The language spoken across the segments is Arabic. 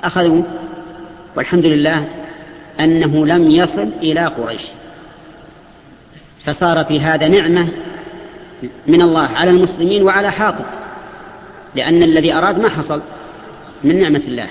فأخذوه، والحمد لله أنه لم يصل إلى قريش، فصار في هذا نعمة من الله على المسلمين وعلى حاطب، لأن الذي أراد ما حصل من نعمة الله.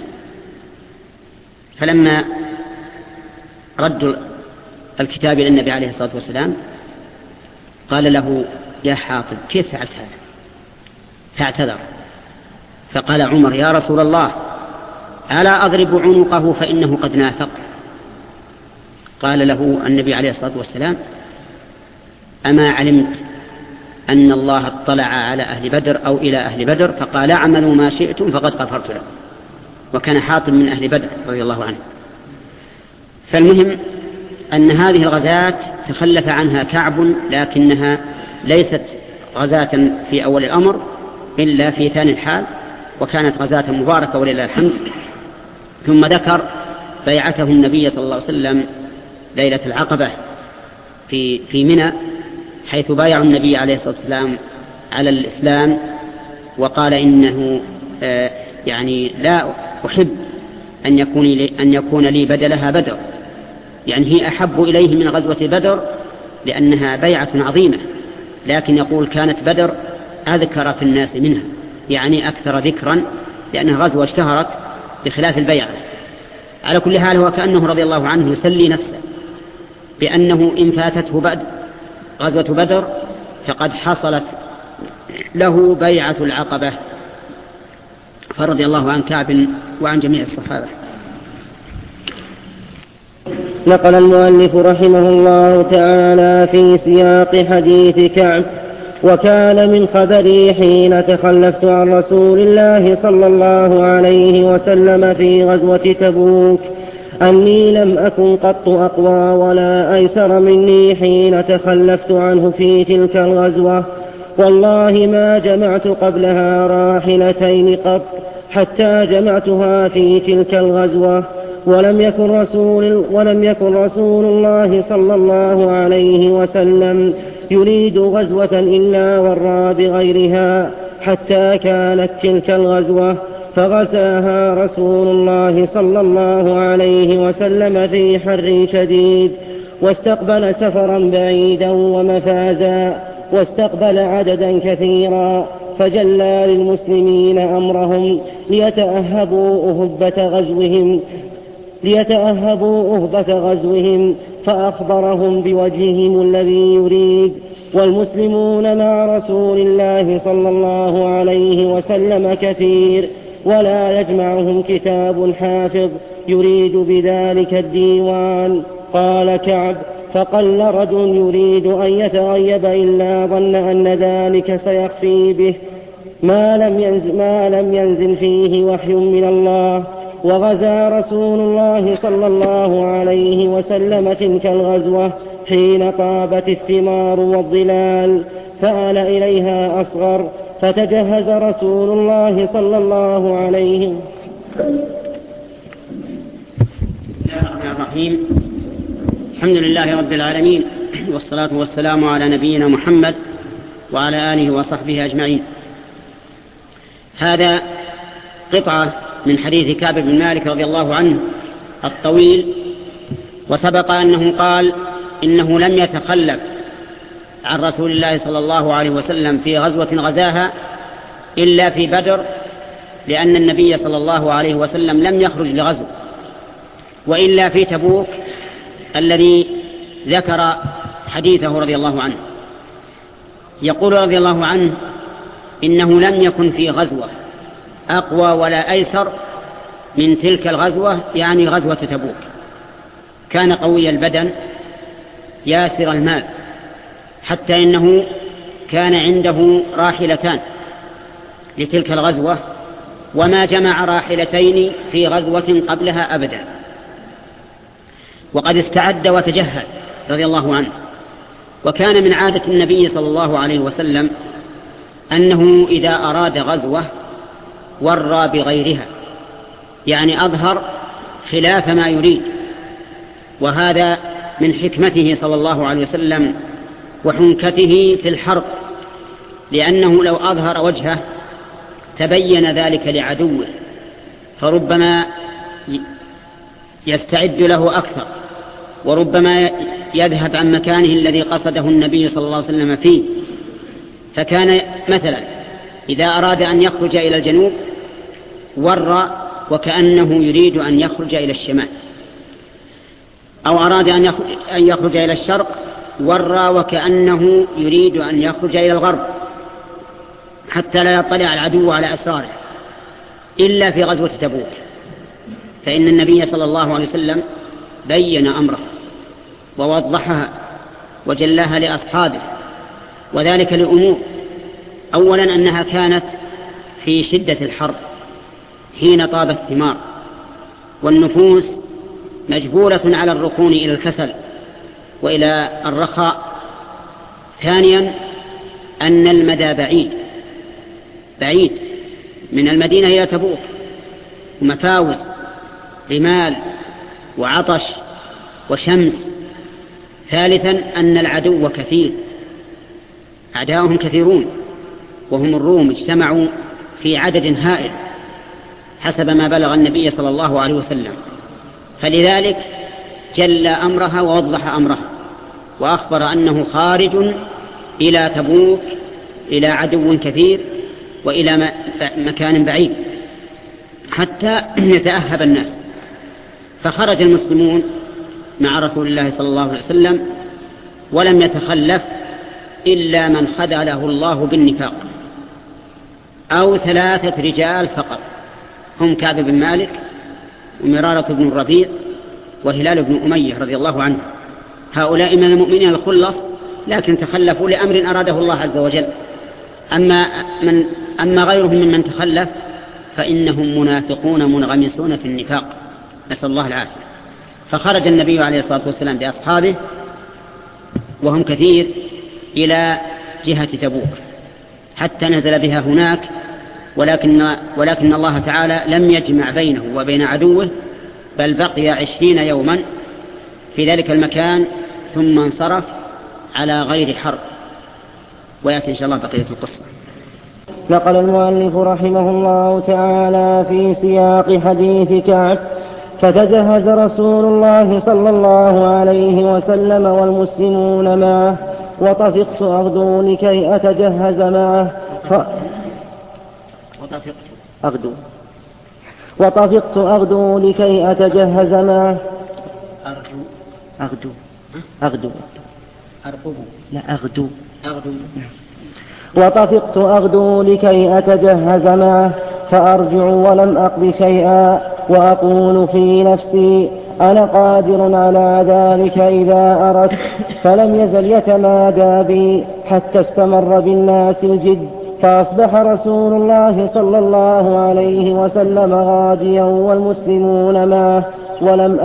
فلما ردوا الكتاب إلى النبي عليه الصلاة والسلام قال له: يا حاطب كيف فعلت هذا؟ فاعتذر، فقال عمر: يا رسول الله ألا أضرب عنقه فإنه قد نافق؟ قال له النبي عليه الصلاة والسلام: أما علمت أن الله اطلع على أهل بدر أو إلى أهل بدر فقال: اعملوا ما شئتم فقد غفرت لكم. وكان حاطب من أهل بدر رضي الله عنه. فالمهم أن هذه الغزاة تخلف عنها كعب، لكنها ليست غزاة في أول الأمر إلا في ثاني الحال، وكانت غزاة مباركة ولله الحمد. ثم ذكر بيعته النبي صلى الله عليه وسلم ليلة العقبة في منى، حيث بايعوا النبي عليه الصلاة والسلام على الإسلام، وقال: إنه يعني لا أحب أن يكون لي بدلها بدر، يعني هي أحب إليه من غزوة بدر لأنها بيعة عظيمة، لكن يقول كانت بدر أذكر في الناس منها، يعني أكثر ذكرا، لأنها غزوة اشتهرت بخلاف البيعة. على كل حال هو كأنه رضي الله عنه يسلي نفسه بأنه إن فاتته غزوة بدر فقد حصلت له بيعة العقبة. فرضي الله عن كعب وعن جميع الصحابة. نقل المؤلف رحمه الله تعالى في سياق حديث كعب: وكان من خبري حين تخلفت عن رسول الله صلى الله عليه وسلم في غزوة تبوك أني لم أكن قط أقوى ولا أيسر مني حين تخلفت عنه في تلك الغزوة، والله ما جمعت قبلها راحلتين قط حتى جمعتها في تلك الغزوة، ولم يكن رسول الله صلى الله عليه وسلم يريد غزوة إلا ورى بغيرها، حتى كانت تلك الغزوة فغزاها رسول الله صلى الله عليه وسلم في حر شديد، واستقبل سفرا بعيدا ومفازا، واستقبل عددا كثيرا، فجلى للمسلمين أمرهم ليتأهبوا أهبة غزوهم، فأخبرهم بوجههم الذي يريد. والمسلمون مع رسول الله صلى الله عليه وسلم كثير، ولا يجمعهم كتاب حافظ يريد بذلك الديوان. قال كعب: فقل رجل يريد أن يتغيب إلا ظن أن ذلك سيخفي به ما لم ينزل فيه وحي من الله. وغزا رسول الله صلى الله عليه وسلم تلك الغزوة حين طابت الثمار والظلال، فآل إليها أصغر، فتجهز رسول الله صلى الله عليه وسلم. بسم الله الرحمن الرحيم. الحمد لله رب العالمين، والصلاة والسلام على نبينا محمد وعلى آله وصحبه أجمعين. هذا قطعة من حديث كعب بن مالك رضي الله عنه الطويل، وسبق أنه قال إنه لم يتخلف عن رسول الله صلى الله عليه وسلم في غزوة غزاها إلا في بدر، لأن النبي صلى الله عليه وسلم لم يخرج لغزو، وإلا في تبوك الذي ذكر حديثه رضي الله عنه. يقول رضي الله عنه: إنه لم يكن في غزوة أقوى ولا أيسر من تلك الغزوة، يعني غزوة تبوك. كان قوي البدن ياسر المال، حتى إنه كان عنده راحلتان لتلك الغزوة، وما جمع راحلتين في غزوة قبلها أبدا، وقد استعد وتجهز رضي الله عنه. وكان من عادة النبي صلى الله عليه وسلم أنه إذا أراد غزوة ورى بغيرها، يعني أظهر خلاف ما يريد، وهذا من حكمته صلى الله عليه وسلم وحنكته في الحرب، لأنه لو أظهر وجهه تبين ذلك لعدوه، فربما يستعد له أكثر، وربما يذهب عن مكانه الذي قصده النبي صلى الله عليه وسلم فيه. فكان مثلا إذا أراد أن يخرج إلى الجنوب ور وكأنه يريد أن يخرج إلى الشمال، أو أراد أن يخرج إلى الشرق ور وكأنه يريد أن يخرج إلى الغرب، حتى لا يطلع العدو على أسراره إلا في غزوة تبوك، فإن النبي صلى الله عليه وسلم بين أمره ووضحها وجلاها لأصحابه، وذلك لأمور: أولا أنها كانت في شدة الحر حين طاب الثمار والنفوس مجبولة على الركون إلى الكسل وإلى الرخاء. ثانيا أن المدى بعيد من المدينة إلى تبوك، ومفاوز رمال وعطش وشمس. ثالثا أن العدو كثير، أعداؤهم كثيرون، وهم الروم اجتمعوا في عدد هائل حسب ما بلغ النبي صلى الله عليه وسلم، فلذلك جل أمرها ووضح أمرها وأخبر أنه خارج إلى تبوك إلى عدو كثير وإلى مكان بعيد حتى يتأهب الناس. فخرج المسلمون مع رسول الله صلى الله عليه وسلم، ولم يتخلف إلا من خذله الله بالنفاق، أو 3 رجال فقط، هم كعب بن مالك ومرارة بن الربيع وهلال بن أمية رضي الله عنه. هؤلاء من المؤمنين الخلص، لكن تخلفوا لأمر أراده الله عز وجل. أما غيرهم ممن تخلف فإنهم منافقون منغمسون في النفاق، نسأل الله العافية. فخرج النبي عليه الصلاة والسلام بأصحابه وهم كثير إلى جهة تبوك حتى نزل بها هناك، ولكن الله تعالى لم يجمع بينه وبين عدوه، بل بقي 20 يوما في ذلك المكان ثم انصرف على غير حرب. ويأتي إن شاء الله بقية القصة. نقل المؤلف رحمه الله تعالى في سياق حديث كعب: فتجهز رسول الله صلى الله عليه وسلم والمسلمون معه، وطفقت أغدو لكي أتجهز معه وطفقت أغدو لكي أتجهز معه. وطفقت أغدو لكي أتجهز معه، فأرجع ولم أقض شيئا، وأقول في نفسي: أنا قادر على ذلك إذا أردت. فلم يزل يتمادى بي حتى استمر بالناس الجد، فأصبح رسول الله صلى الله عليه وسلم غاديا والمسلمون معه، ولم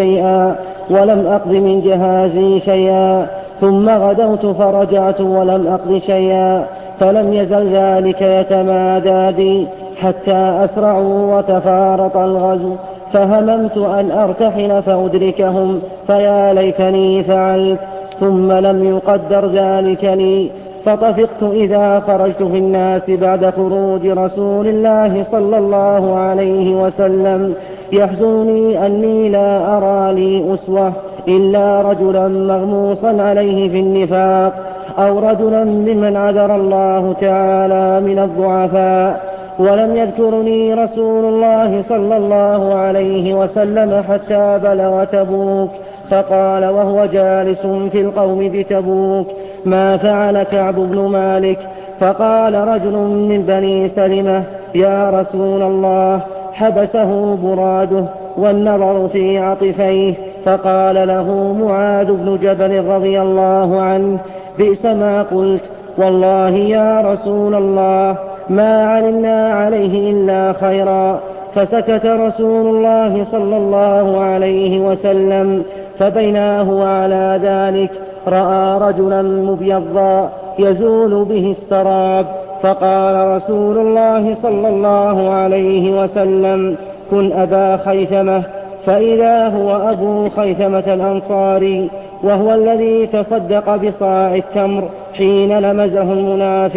أقض من جهازي شيئا. ثم غدوت فرجعت ولم أقض شيئا، فلم يزل ذلك يتمادى بي حتى أسرعوا وتفارط الغزو، فهممت أن أرتحل فأدركهم، فيا ليتني فعلت. ثم لم يقدر ذلك لي، فطفقت إذا خرجت في الناس بعد خروج رسول الله صلى الله عليه وسلم، يحزنني أني لا أرى لي أسوة إلا رجلا مغموصا عليه في النفاق، أو رجلا ممن عذر الله تعالى من الضعفاء. ولم يذكرني رسول الله صلى الله عليه وسلم حتى بلغ تبوك، فقال وهو جالس في القوم بتبوك: ما فعل كعب بن مالك؟ فقال رجل من بني سلمة: يا رسول الله، حبسه براده والنظر في عطفيه. فقال له معاذ بن جبل رضي الله عنه: بئس ما قلت، والله يا رسول الله ما علمنا عليه إلا خيرا. فسكت رسول الله صلى الله عليه وسلم، فبينا هو على ذلك رأى رجلا مبيضا يزول به السراب، فقال رسول الله صلى الله عليه وسلم: كن أبا خيثمة. فإذا هو أبو خيثمة الأنصاري، وهو الذي تصدق بصاع التمر حين لمزه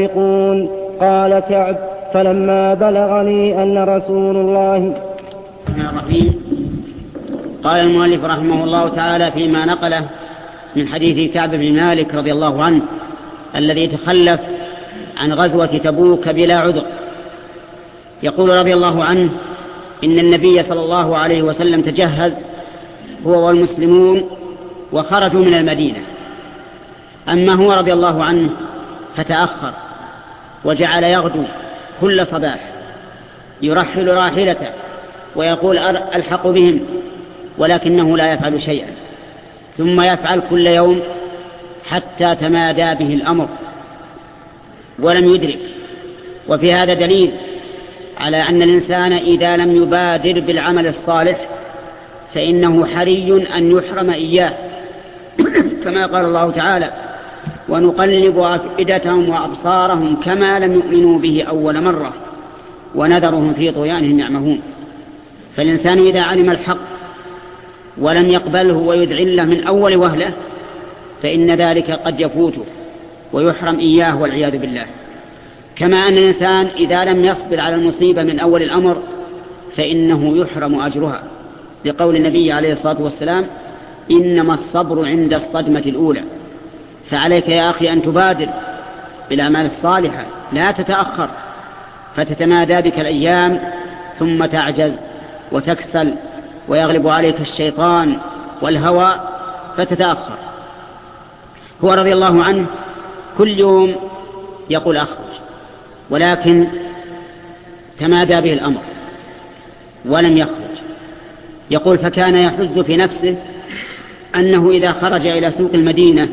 المنافقون. قال كعب: فلما بلغني أن رسول الله الرحمن الرحيم. قال المؤلف رحمه الله تعالى فيما نقله من حديث كعب بن مالك رضي الله عنه الذي تخلف عن غزوة تبوك بلا عذر، يقول رضي الله عنه: إن النبي صلى الله عليه وسلم تجهز هو والمسلمون وخرجوا من المدينة، أما هو رضي الله عنه فتأخر وجعل يغدو كل صباح يرحل راحلته ويقول ألحق بهم، ولكنه لا يفعل شيئا، ثم يفعل كل يوم حتى تمادى به الأمر ولم يدرك. وفي هذا دليل على أن الإنسان إذا لم يبادر بالعمل الصالح فإنه حري أن يحرم إياه، كما قال الله تعالى: ونقلب أفئدتهم وأبصارهم كما لم يؤمنوا به أول مرة ونذرهم في طغيانهم يعمهون. فالإنسان إذا علم الحق ولم يقبله ويذعله من أول وهلة فإن ذلك قد يفوته ويحرم إياه والعياذ بالله. كما أن الإنسان إذا لم يصبر على المصيبة من أول الأمر فإنه يحرم أجرها، لقول النبي عليه الصلاة والسلام: إنما الصبر عند الصدمة الأولى. فعليك يا أخي أن تبادر بالأعمال الصالحة، لا تتأخر فتتمادى بك الأيام ثم تعجز وتكسل ويغلب عليك الشيطان والهوى فتتأخر. هو رضي الله عنه كل يوم يقول أخرج، ولكن تمادى به الأمر ولم يخرج. يقول: فكان يحز في نفسه أنه إذا خرج إلى سوق المدينة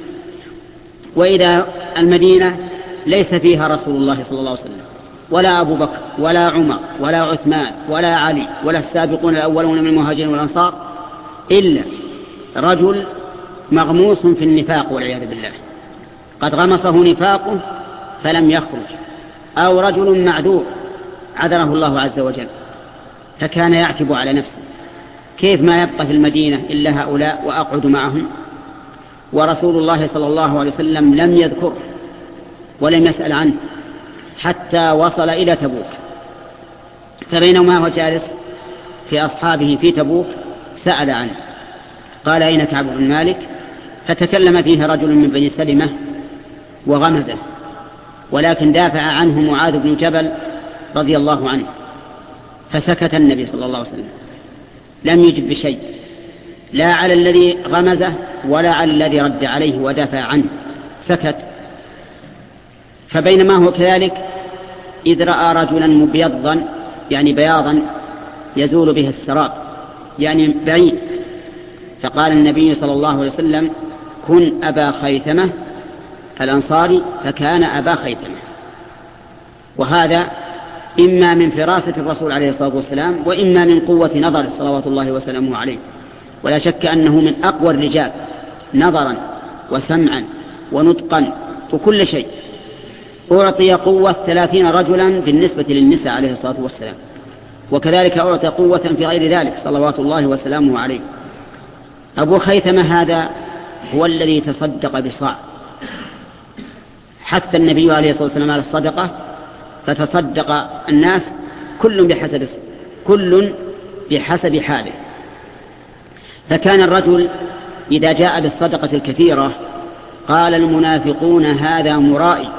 وإذا المدينة ليس فيها رسول الله صلى الله عليه وسلم ولا أبو بكر ولا عمر ولا عثمان ولا علي ولا السابقون الأولون من المهاجرين والأنصار إلا رجل مغموس في النفاق والعياذ بالله، قد غمصه نفاقه فلم يخرج، أو رجل معذور عذره الله عز وجل. فكان يعتب على نفسه: كيف ما يبقى في المدينة إلا هؤلاء وأقعد معهم؟ ورسول الله صلى الله عليه وسلم لم يذكره ولم يسأل عنه حتى وصل إلى تبوك. فبينما هو جالس في أصحابه في تبوك سأل عنه، قال: أين كعب بن مالك؟ فتكلم فيه رجل من بني سلمة وغمزه، ولكن دافع عنه معاذ بن جبل رضي الله عنه، فسكت النبي صلى الله عليه وسلم، لم يجب بشيء، لا على الذي غمزه ولا على الذي رد عليه ودافع عنه، سكت. فبينما هو كذلك إذ رأى رجلا مبيضا، يعني بياضا يزول به السراب، يعني بعيد، فقال النبي صلى الله عليه وسلم: كن أبا خيثمة الأنصاري، فكان أبا خيثمة. وهذا إما من فراسة الرسول عليه الصلاة والسلام وإما من قوة نظر صلوات الله وسلامه عليه، ولا شك أنه من أقوى الرجال نظرا وسمعا ونطقا وكل شيء. أعطي قوة 30 رجلا بالنسبة للنساء عليه الصلاة والسلام، وكذلك أعطي قوة في غير ذلك صلوات الله وسلامه عليه. أبو خيثمة هذا هو الذي تصدق بصاع، حث النبي عليه الصلاة والسلام على الصدقة فتصدق الناس كل بحسب حاله. فكان الرجل إذا جاء بالصدقة الكثيرة قال المنافقون: هذا مرائي،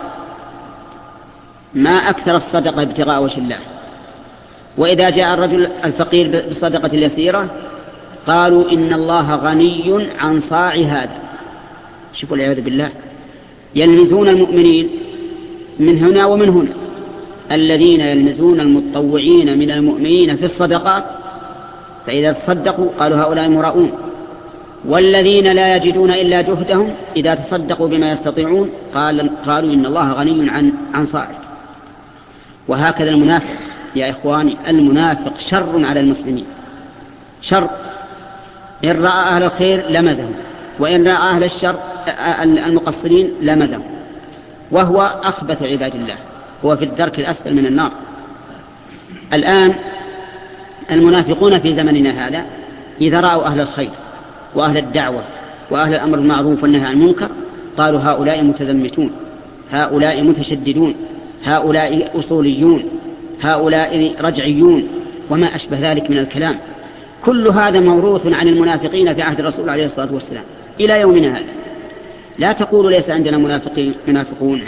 ما أكثر الصدقة ابتغاء وجه الله. وإذا جاء الرجل الفقير بالصدقة اليسيرة قالوا: إن الله غني عن صاع هذا. شوفوا العياذ بالله، يلمزون المؤمنين من هنا ومن هنا. الذين يلمزون المتطوعين من المؤمنين في الصدقات فإذا تصدقوا قالوا: هؤلاء مراؤون. والذين لا يجدون إلا جهدهم إذا تصدقوا بما يستطيعون قالوا: إن الله غني عن صاعك. وهكذا المنافق يا إخواني، المنافق شر على المسلمين، شر. إن رأى أهل الخير لمزهم، وإن رأى أهل الشر المقصرين لمزهم، وهو أخبث عباد الله، هو في الدرك الأسفل من النار. الآن المنافقون في زمننا هذا إذا رأوا أهل الخير وأهل الدعوة وأهل الأمر المعروف والنهي عن المنكر قالوا: هؤلاء متزمتون، هؤلاء متشددون، هؤلاء أصوليون، هؤلاء رجعيون، وما أشبه ذلك من الكلام، كل هذا موروث عن المنافقين في عهد الرسول عليه الصلاة والسلام إلى يومنا هذا. لا تقولوا ليس عندنا منافقون،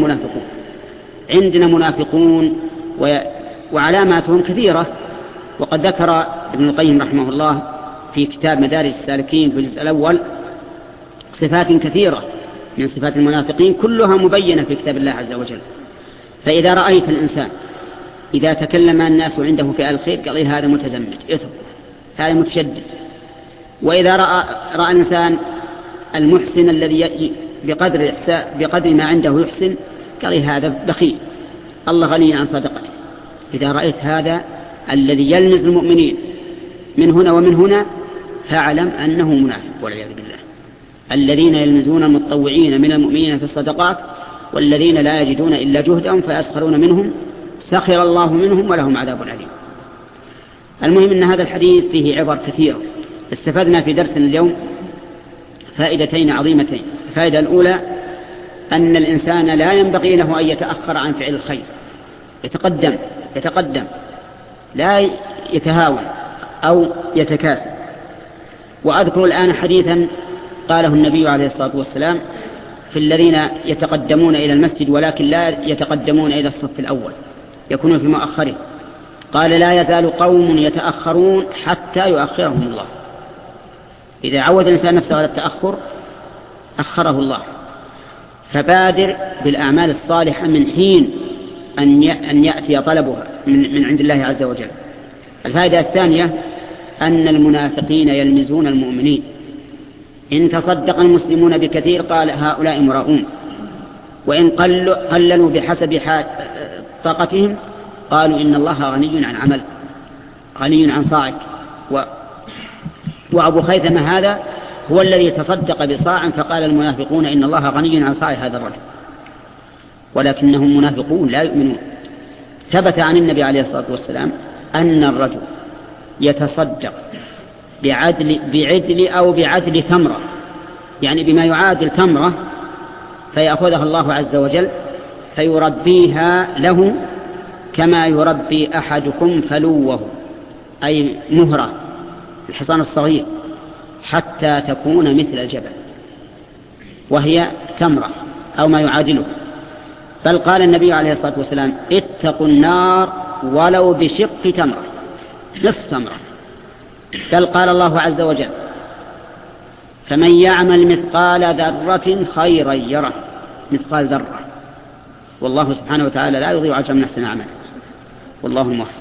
عندنا منافقون وعلاماتهم كثيرة. وقد ذكر ابن القيم رحمه الله في كتاب مدارج السالكين في الجزء الأول صفات كثيرة من صفات المنافقين كلها مبينة في كتاب الله عز وجل. فإذا رأيت الإنسان إذا تكلم الناس عنده في الخير قال هذا متزمت، هذا متشدد. وإذا رأى الإنسان المحسن الذي بقدر ما عنده يحسن قال هذا بخيل، الله غني عن صدقته. إذا رأيت هذا الذي يلمز المؤمنين من هنا ومن هنا فاعلم أنه منافق والعياذ بالله. الذين يلمزون المتطوعين من المؤمنين في الصدقات والذين لا يجدون إلا جهدهم فيسخرون منهم سخر الله منهم ولهم عذاب أليم. المهم أن هذا الحديث فيه عبر كثيرة. استفدنا في درسنا اليوم فائدتين عظيمتين. الفائدة الأولى أن الإنسان لا ينبغي له أن يتأخر عن فعل الخير، يتقدم لا يتهاون أو يتكاسل. وأذكر الآن حديثا قاله النبي عليه الصلاة والسلام في الذين يتقدمون إلى المسجد ولكن لا يتقدمون إلى الصف الأول، يكونون في مؤخره. قال لا يزال قوم يتأخرون حتى يؤخرهم الله. إذا عود الإنسان نفسه على التأخر أخره الله. فبادر بالأعمال الصالحة من حين أن يأتي طلبها من عند الله عز وجل. الفائدة الثانية أن المنافقين يلمزون المؤمنين. إن تصدق المسلمون بكثير قال هؤلاء مراؤون، وإن قللوا بحسب طاقتهم قالوا إن الله غني عن عمل، غني عن صاعك. وأبو خيثمة هذا هو الذي تصدق بصاع فقال المنافقون إن الله غني عن صاع هذا الرجل، ولكنهم منافقون لا يؤمنون. ثبت عن النبي عليه الصلاة والسلام أن الرجل يتصدق بعدل تمرة، يعني بما يعادل تمرة، فيأخذها الله عز وجل فيربيها له كما يربي أحدكم فلوه، أي مهرة الحصان الصغير، حتى تكون مثل الجبل، وهي تمرة أو ما يعادله. بل قال النبي عليه الصلاة والسلام اتقوا النار ولو بشق تمرة، نصف تمرة. بل قال الله عز وجل فمن يعمل مثقال ذرة خيرا يره، مثقال ذرة. والله سبحانه وتعالى لا يضيع أجر من أحسن أعمال، والله الموفق.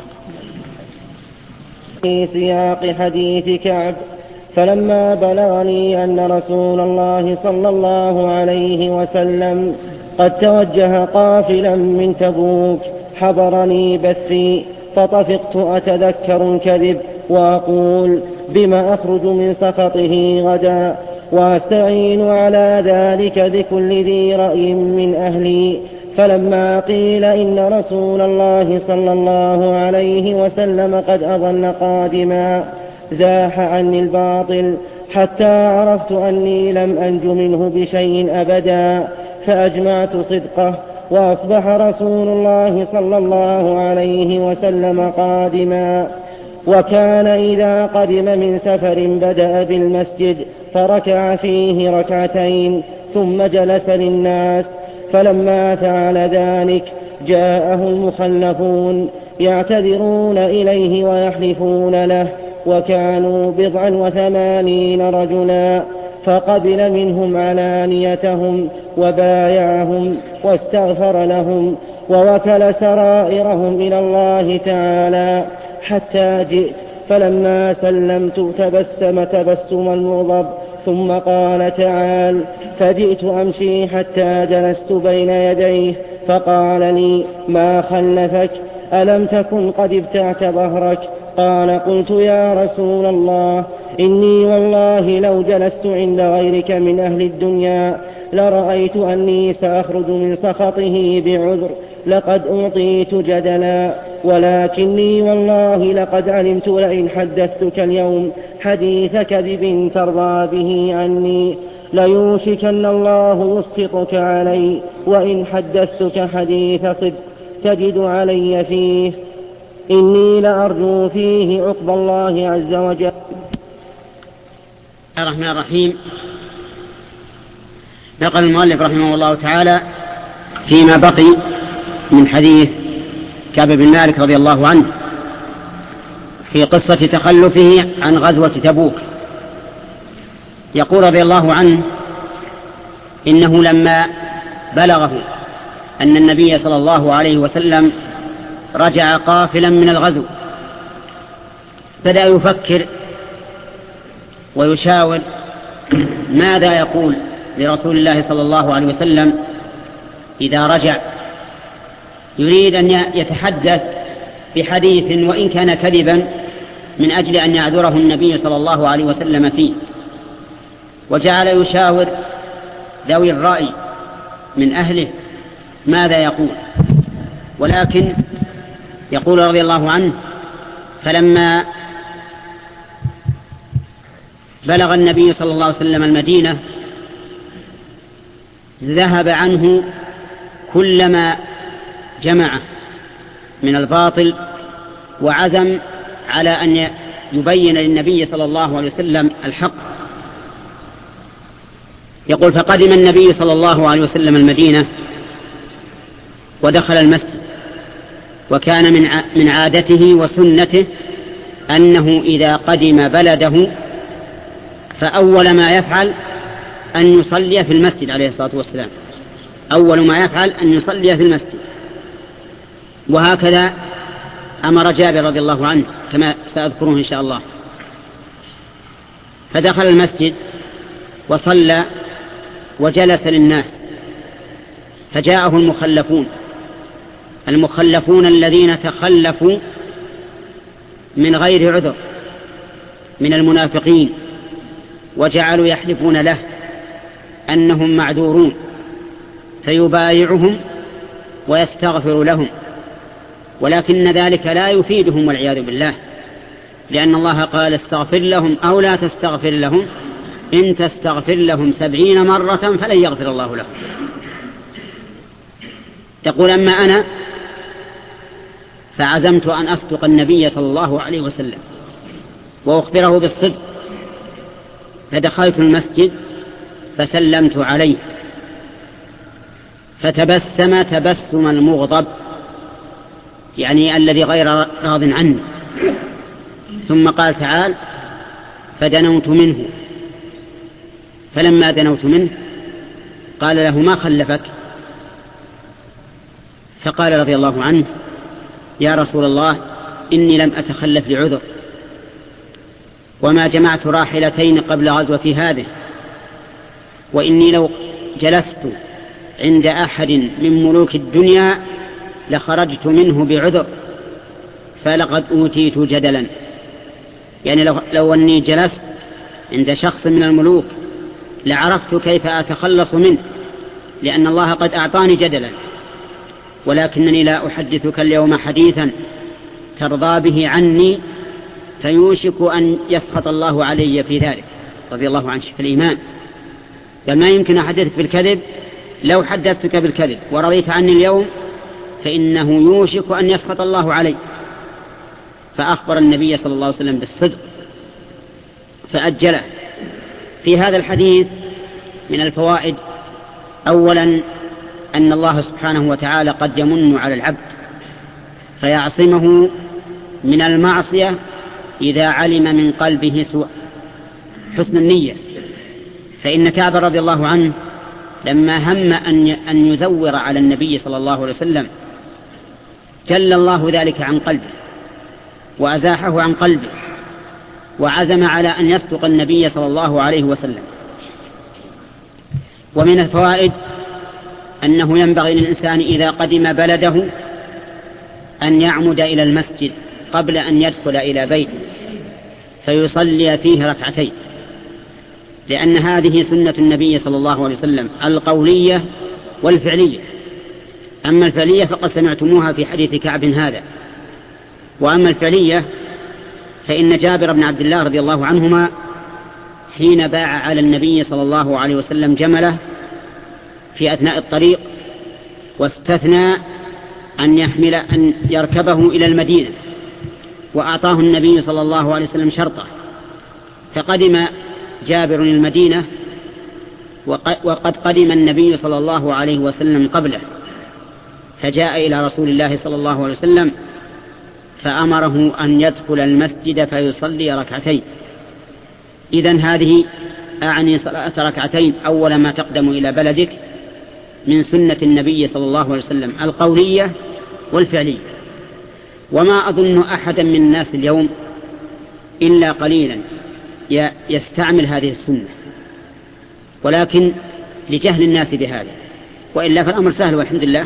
في سياق حديث كعب: فلما بلغني أن رسول الله صلى الله عليه وسلم قد توجه قافلا من تبوك حضرني بثي، فطفقت أتذكر الكذب وأقول بما أخرج من سخطه غدا، وأستعين على ذلك بكل ذي رأي من أهلي. فلما قيل إن رسول الله صلى الله عليه وسلم قد أظل قادما زاح عني الباطل حتى عرفت أني لم أنج منه بشيء أبدا، فأجمعت صدقه. وأصبح رسول الله صلى الله عليه وسلم قادما، وكان إذا قدم من سفر بدأ بالمسجد فركع فيه ركعتين ثم جلس للناس. فلما فعل ذلك جاءه المخلفون يعتذرون إليه ويحلفون له، وكانوا 89 رجلا، فقبل منهم علانيتهم وبايعهم واستغفر لهم ووكل سرائرهم إلى الله تعالى. حتى جئت فلما سلمت تبسم تبسم المغضب، ثم قال تعال، فجئت أمشي حتى جلست بين يديه فقال لي ما خلفك؟ ألم تكن قد ابتعت ظهرك؟ قال قلت يا رسول الله إني والله لو جلست عند غيرك من أهل الدنيا لرأيت أني سأخرج من سخطه بعذر، لقد أعطيت جدلا، ولكني والله لقد علمت لئن حدثتك اليوم حديث كذب ترضى به عني ليوشكن الله يسخطك علي، وإن حدثتك حديث صدق تجد علي فيه. إني لأرجو فيه عقب الله عز وجل. الرحمن الرحيم. نقل المؤلف رحمه الله تعالى فيما بقي من حديث كعب بن مالك رضي الله عنه في قصة تخلفه عن غزوة تبوك. يقول رضي الله عنه: إنه لما بلغه أن النبي صلى الله عليه وسلم رجع قافلا من الغزو بدأ يفكر ويشاور ماذا يقول لرسول الله صلى الله عليه وسلم إذا رجع. يريد أن يتحدث بحديث وإن كان كذبا من أجل أن يعذره النبي صلى الله عليه وسلم فيه، وجعل يشاور ذوي الرأي من أهله ماذا يقول. ولكن يقول رضي الله عنه: فلما بلغ النبي صلى الله عليه وسلم المدينة ذهب عنه كل ما جمعه من الباطل، وعزم على أن يبين للنبي صلى الله عليه وسلم الحق. يقول: فقدم النبي صلى الله عليه وسلم المدينة ودخل المسجد، وكان من عادته وسنته أنه إذا قدم بلده فأول ما يفعل أن يصلي في المسجد عليه الصلاة والسلام. أول ما يفعل أن يصلي في المسجد، وهكذا أمر جابر رضي الله عنه كما سأذكره إن شاء الله. فدخل المسجد وصلى وجلس للناس، فجاءه المخلفون الذين تخلفوا من غير عذر من المنافقين، وجعلوا يحلفون له أنهم معذورون، فيبايعهم ويستغفر لهم، ولكن ذلك لا يفيدهم والعياذ بالله، لأن الله قال: استغفر لهم أو لا تستغفر لهم، إن تستغفر لهم 70 مرة فلن يغفر الله لهم. يقول: أما أنا فعزمت أن أصدق النبي صلى الله عليه وسلم وأخبره بالصدق، فدخلت المسجد فسلمت عليه فتبسم تبسم المغضب، يعني الذي غير راض عني، ثم قال تعالى: فدنوت منه. فلما دنوت منه قال له: ما خلفك؟ فقال رضي الله عنه: يا رسول الله، إني لم أتخلف لعذر، وما جمعت راحلتين قبل غزوة هذه، وإني لو جلست عند أحد من ملوك الدنيا لخرجت منه بعذر، فلقد أوتيت جدلا. يعني لو أني جلست عند شخص من الملوك لعرفت كيف أتخلص منه، لأن الله قد أعطاني جدلا، ولكنني لا أحدثك اليوم حديثا ترضى به عني فيوشك أن يسخط الله علي في ذلك. رضي الله عنه في الإيمان قال: ما يمكن أحدثك بالكذب، لو حدثتك بالكذب ورضيت عني اليوم فإنه يوشك أن يسخط الله علي. فأخبر النبي صلى الله عليه وسلم بالصدق فأجله. في هذا الحديث من الفوائد: أولا أن الله سبحانه وتعالى قد يمن على العبد فيعصمه من المعصية إذا علم من قلبه سوء حسن النية. فإن كعب رضي الله عنه لما هم أن يزور على النبي صلى الله عليه وسلم جل الله ذلك عن قلبه وأزاحه عن قلبه، وعزم على أن يصدق النبي صلى الله عليه وسلم. ومن الفوائد أنه ينبغي للإنسان إذا قدم بلده أن يعمد إلى المسجد قبل أن يدخل إلى بيته فيصلي فيه ركعتين، لأن هذه سنة النبي صلى الله عليه وسلم القولية والفعلية. أما الفعلية فقد سمعتموها في حديث كعب هذا، وأما الفعلية فإن جابر بن عبد الله رضي الله عنهما حين باع على النبي صلى الله عليه وسلم جمله في أثناء الطريق واستثنى أن يركبه إلى المدينة وأعطاه النبي صلى الله عليه وسلم شرطه، فقدم جابر المدينة وقد قدم النبي صلى الله عليه وسلم قبله، فجاء إلى رسول الله صلى الله عليه وسلم فأمره أن يدخل المسجد فيصلي ركعتين. إذن هذه أعني صلاة ركعتين أول ما تقدم إلى بلدك من سنة النبي صلى الله عليه وسلم القولية والفعلية. وما أظن أحدا من الناس اليوم إلا قليلا يستعمل هذه السنة، ولكن لجهل الناس بهذا، وإلا فالأمر سهل والحمد لله.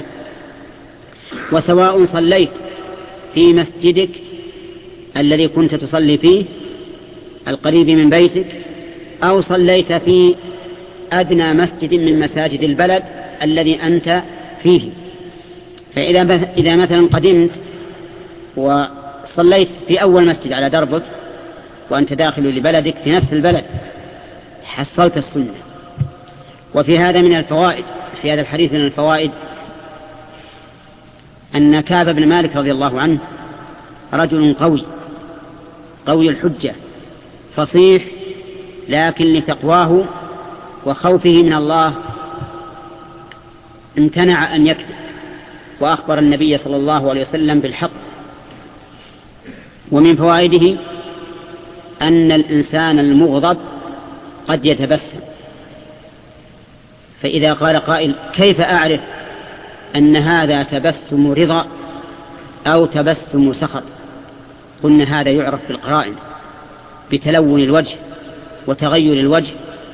وسواء صليت في مسجدك الذي كنت تصلي فيه القريب من بيتك، أو صليت في أدنى مسجد من مساجد البلد الذي أنت فيه، فإذا مثلا قدمت وصليت في أول مسجد على دربك وأنت داخل لبلدك في نفس البلد حصلت السنة. وفي هذا من الفوائد، في هذا الحديث من الفوائد أن كعب بن مالك رضي الله عنه رجل قوي الحجة فصيح، لكن لتقواه وخوفه من الله امتنع أن يكذب، وأخبر النبي صلى الله عليه وسلم بالحق. ومن فوائده أن الإنسان المغضب قد يتبسم، فإذا قال قائل كيف أعرف أن هذا تبسم رضا أو تبسم سخط؟ قلنا هذا يعرف بالقرائن، بتلون الوجه وتغير الوجه،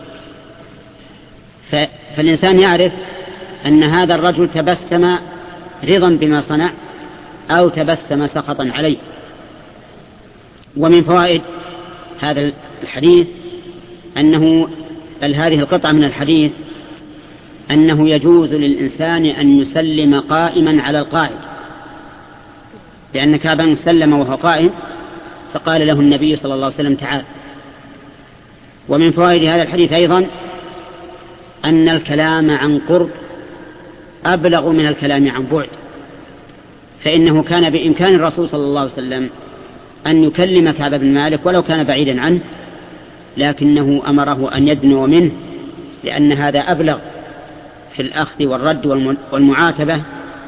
فالإنسان يعرف أن هذا الرجل تبسم رضا بما صنع أو تبسم سخطا عليه. ومن فوائد هذا الحديث أنه هذه القطعة من الحديث أنه يجوز للإنسان أن يسلم قائما على القاعد، لأن كعبا سلم وهو قائم فقال له النبي صلى الله عليه وسلم تعال. ومن فوائد هذا الحديث أيضا أن الكلام عن قرب أبلغ من الكلام عن بعد، فإنه كان بإمكان الرسول صلى الله عليه وسلم أن يكلم كعب بن مالك ولو كان بعيدا عنه، لكنه أمره أن يدنو منه، لأن هذا أبلغ في الأخذ والرد والمعاتبة،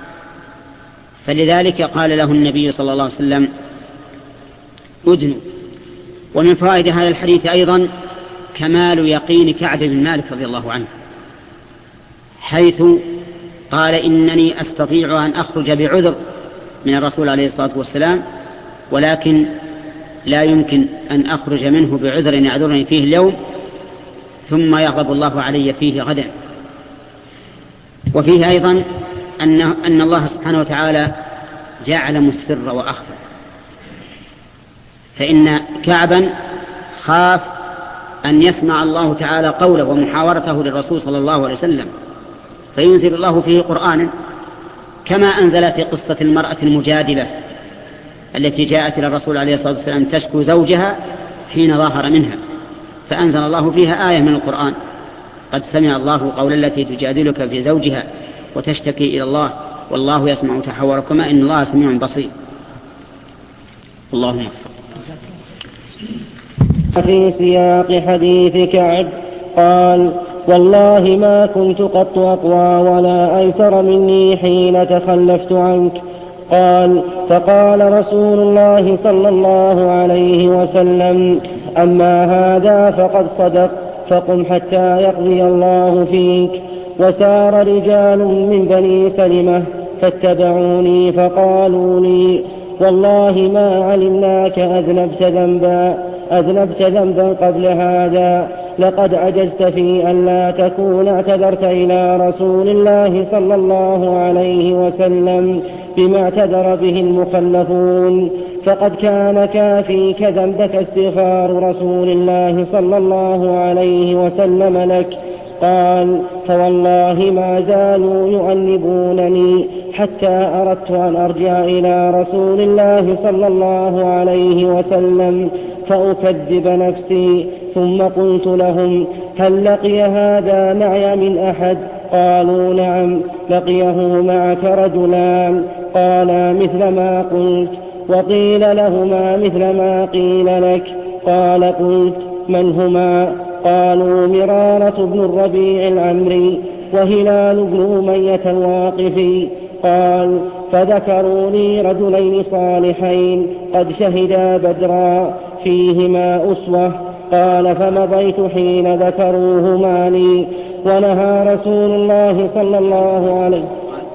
فلذلك قال له النبي صلى الله عليه وسلم أدنو. ومن فوائد هذا الحديث أيضا كمال يقين كعب بن مالك رضي الله عنه، حيث قال إنني أستطيع أن أخرج بعذر من الرسول عليه الصلاة والسلام، ولكن لا يمكن أن أخرج منه بعذر يعذرني فيه اليوم ثم يغضب الله علي فيه غدا. وفيه أيضا أن الله سبحانه وتعالى يعلم السر وأخفى، فإن كعبا خاف أن يسمع الله تعالى قوله ومحاورته للرسول صلى الله عليه وسلم فينزل الله فيه قرآنا، كما أنزل في قصة المرأة المجادلة التي جاءت إلى الرسول عليه الصلاة والسلام تشكو زوجها حين ظاهر منها، فأنزل الله فيها آية من القرآن قد سمع الله قول التي تجادلك في زوجها وتشتكي إلى الله والله يسمع تحاوركما إن الله سميع بصير. اللهم في سياق حديث كعب قال والله ما كنت قط أقوى ولا أيسر مني حين تخلفت عنك. قال فقال رسول الله صلى الله عليه وسلم أما هذا فقد صدق فقم حتى يقضي الله فيك. وسار رجال من بني سلمة فاتبعوني فقالوا لي والله ما علمناك أذنبت ذنبا قبل هذا، لقد عجزت في أن لا تكون اعتذرت إلى رسول الله صلى الله عليه وسلم بما اعتذر به المخلفون، فقد كان كافيك ذنبك استغفار رسول الله صلى الله عليه وسلم لك. قال فوالله ما زالوا يؤنبونني حتى أردت أن أرجع إلى رسول الله صلى الله عليه وسلم فأكذب نفسي، ثم قلت لهم هل لقي هذا معي من أحد؟ قالوا نعم لقيه معك رجلان قالا مثل ما قلت. وقيل لهما مثل ما قيل لك. قال قلت من هما؟ قالوا مرارة بن الربيع العمري وهلال بن أمية الواقفي. قال فذكروا لي رجلين صالحين قد شهدا بدرا فيهما أسوة. قال فمضيت حين ذكروهما لي، ونهى رسول الله صلى الله عليه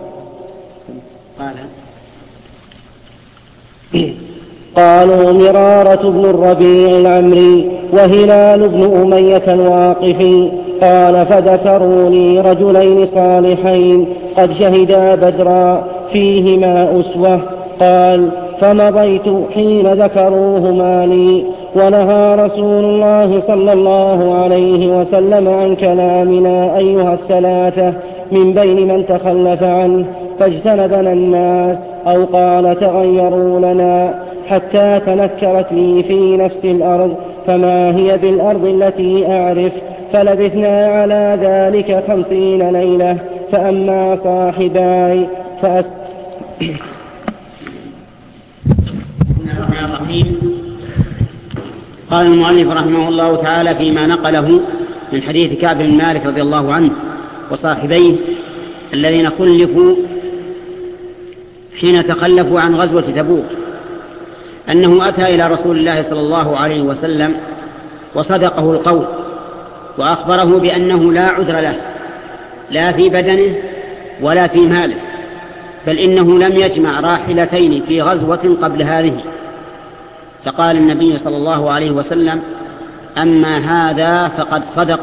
قالوا مرارة بن الربيع العمري وهلال بن أمية الواقفي. قال فذكروا لي رجلين صالحين قد شهدا بدرا فيهما أسوة. قال فمضيت حين ذكروهما لي، ونهى رسول الله صلى الله عليه وسلم عن كلامنا أيها الثلاثة من بين من تخلف عنه، فاجتنبنا الناس، أو قال تغيروا لنا، حتى تنكرت لي في نفس الأرض فما هي بالأرض التي أعرف، فلبثنا على ذلك 50 ليلة. فأما صاحباي قال المؤلف رحمه الله تعالى فيما نقله من حديث كعب بن مالك رضي الله عنه وصاحبيه الذين خلفوا حين تخلفوا عن غزوة تبوك، أنه أتى إلى رسول الله صلى الله عليه وسلم وصدقه القول وأخبره بأنه لا عذر له لا في بدنه ولا في ماله، بل إنه لم يجمع راحلتين في غزوة قبل هذه. فقال النبي صلى الله عليه وسلم أما هذا فقد صدق،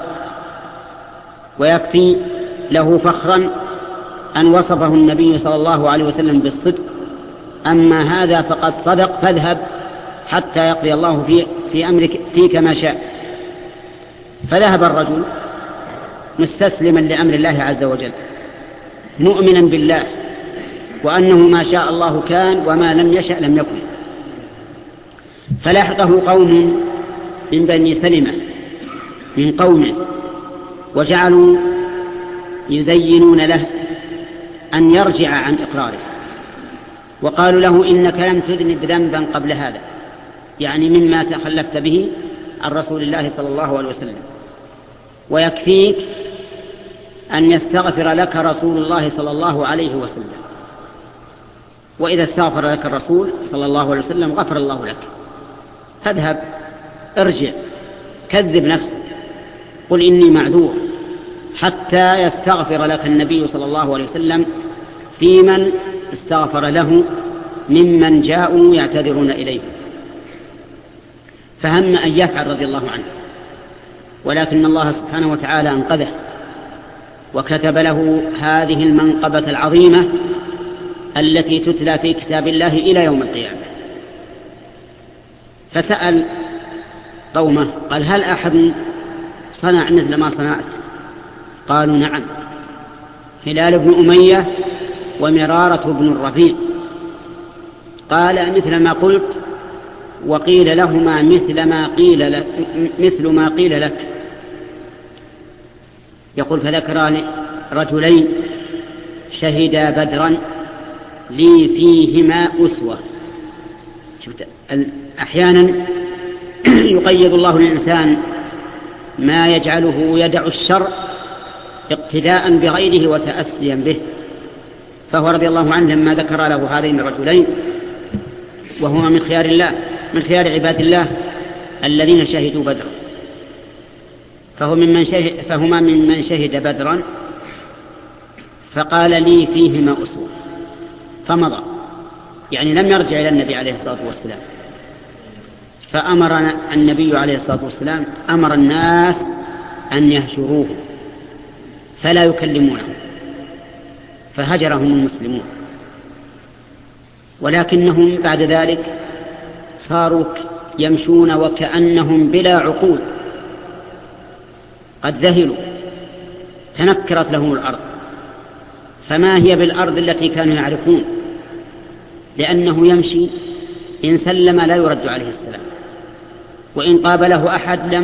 ويكفي له فخرا أن وصفه النبي صلى الله عليه وسلم بالصدق. أما هذا فقد صدق، فاذهب حتى يقضي الله في أمرك فيك ما شاء. فذهب الرجل مستسلما لأمر الله عز وجل مؤمنا بالله وأنه ما شاء الله كان وما لم يشأ لم يكن. فلاحقه قوم من بني سلمة من قومه وجعلوا يزينون له أن يرجع عن إقراره، وقالوا له إنك لم تذنب ذنبا قبل هذا، يعني مما تخلفت به عن رسول الله صلى الله عليه وسلم، ويكفيك أن يستغفر لك رسول الله صلى الله عليه وسلم، وإذا استغفر لك الرسول صلى الله عليه وسلم غفر الله لك. فاذهب ارجع كذب نفسك قل إني معذور، حتى يستغفر لك النبي صلى الله عليه وسلم في من استغفر له ممن جاءوا يعتذرون إليه. فهم أن يفعل رضي الله عنه، ولكن الله سبحانه وتعالى أنقذه وكتب له هذه المنقبة العظيمة التي تتلى في كتاب الله إلى يوم القيامة. فسأل قومه قال هل أحد صنع مثل ما صنعت؟ قالوا نعم، هلال بن أمية ومرارة بن الربيع. قال مثل ما قلت، وقيل لهما مثل ما قيل لك. يقول فذكران رجلين شهدا بدرا لي فيهما أسوة. أحيانا يقيد الله للإنسان ما يجعله يدع الشر اقتداء بغيره وتأسيا به. فهو رضي الله عنه لما ذكر له هذين الرجلين وهما من خيار الله من خيار عباد الله الذين شهدوا بدرا، فهما ممن شهد بدرا، فقال لي فيهما أسوة، فمضى، يعني لم يرجع إلى النبي عليه الصلاة والسلام. فأمر النبي عليه الصلاة والسلام أمر الناس أن يهجروه فلا يكلمونه، فهجرهم المسلمون. ولكنهم بعد ذلك صاروا يمشون وكأنهم بلا عقول، قد ذهلوا، تنكرت لهم الأرض، فما هي بالأرض التي كانوا يعرفون، لأنه يمشي إن سلم لا يرد عليه السلام، وإن قابله أحد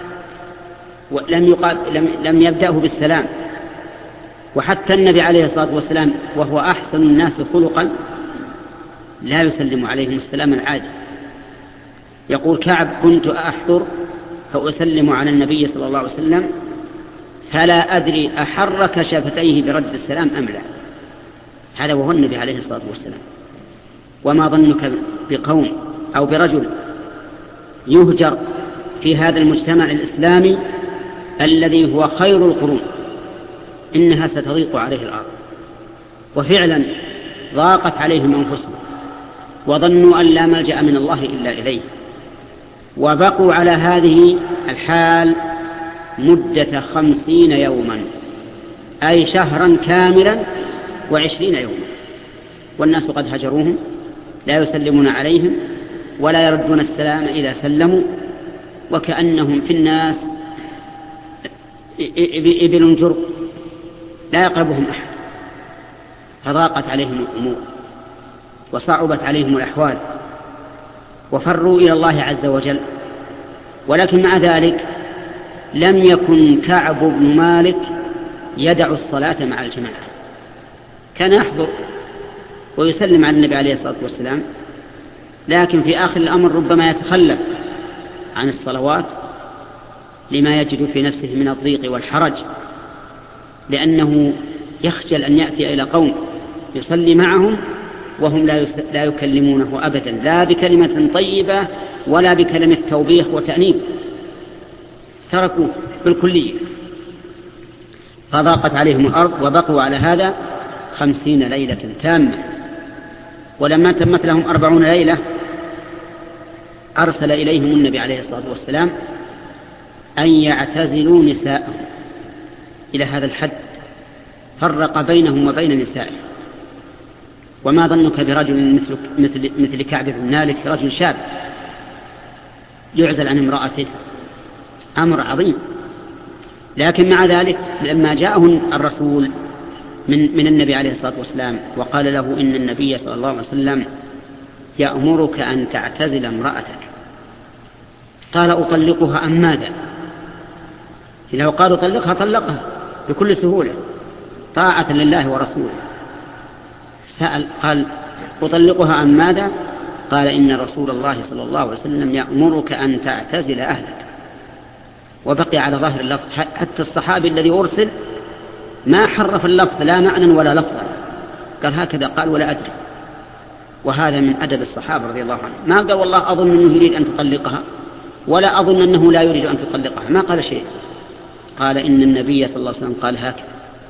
لم يبدأه بالسلام. وحتى النبي عليه الصلاة والسلام وهو أحسن الناس خلقا لا يسلم عليهم السلام العادي. يقول كعب كنت أحضر فأسلم على النبي صلى الله عليه وسلم فلا أدري أحرك شفتيه برد السلام أم لا. هذا وهو النبي عليه الصلاة والسلام. وما ظنك بقوم أو برجل يهجر في هذا المجتمع الإسلامي الذي هو خير القرون؟ إنها ستضيق عليه الأرض. وفعلا ضاقت عليهم أنفسهم وظنوا أن لا ملجأ من الله إلا إليه، وبقوا على هذه الحال مدة 50 يوما، أي شهرا كاملا و20 يوما، والناس قد هجروهم، لا يسلمون عليهم ولا يردون السلام إذا سلموا، وكأنهم في الناس إبل جرب لا يقربهم أحد. فضاقت عليهم الأمور وصعبت عليهم الأحوال وفروا إلى الله عز وجل. ولكن مع ذلك لم يكن كعب بن مالك يدع الصلاة مع الجماعة، كان يحضر ويسلم على النبي عليه الصلاة والسلام، لكن في آخر الأمر ربما يتخلف عن الصلوات لما يجد في نفسه من الضيق والحرج، لأنه يخجل أن يأتي إلى قوم يصلي معهم وهم لا يكلمونه أبدا، لا بكلمة طيبة ولا بكلمة توبيخ وتأنيب، تركوه بالكلية. فضاقت عليهم الأرض وبقوا على هذا 50 ليلة تامة. ولما تمت لهم 40 ليلة أرسل إليهم النبي عليه الصلاة والسلام أن يعتزلوا نساءهم إلى هذا الحد، فرق بينهم وبين نسائهم. وما ظنك برجل مثل كعب بن مالك، رجل شاب يعزل عن امرأته، أمر عظيم. لكن مع ذلك لما جاءه الرسول من النبي عليه الصلاة والسلام وقال له إن النبي صلى الله عليه وسلم يأمرك أن تعتزل امرأتك، قال أطلقها أم ماذا؟ لو قالوا طلقها طلقها بكل سهولة طاعة لله ورسوله. سأل قال أطلقها أم ماذا؟ قال إن رسول الله صلى الله عليه وسلم يأمرك أن تعتزل أهلك. وبقي على ظاهر اللفظ، حتى الصحابي الذي أرسل ما حرف اللفظ لا معنى ولا لفظا، قال هكذا قال ولا أدري. وهذا من أدب الصحابة رضي الله عنهم، ما قال والله أظن أنه يريد أن تطلقها ولا أظن أنه لا يريد أن تطلقها، ما قال شيء، قال إن النبي صلى الله عليه وسلم قال هكذا.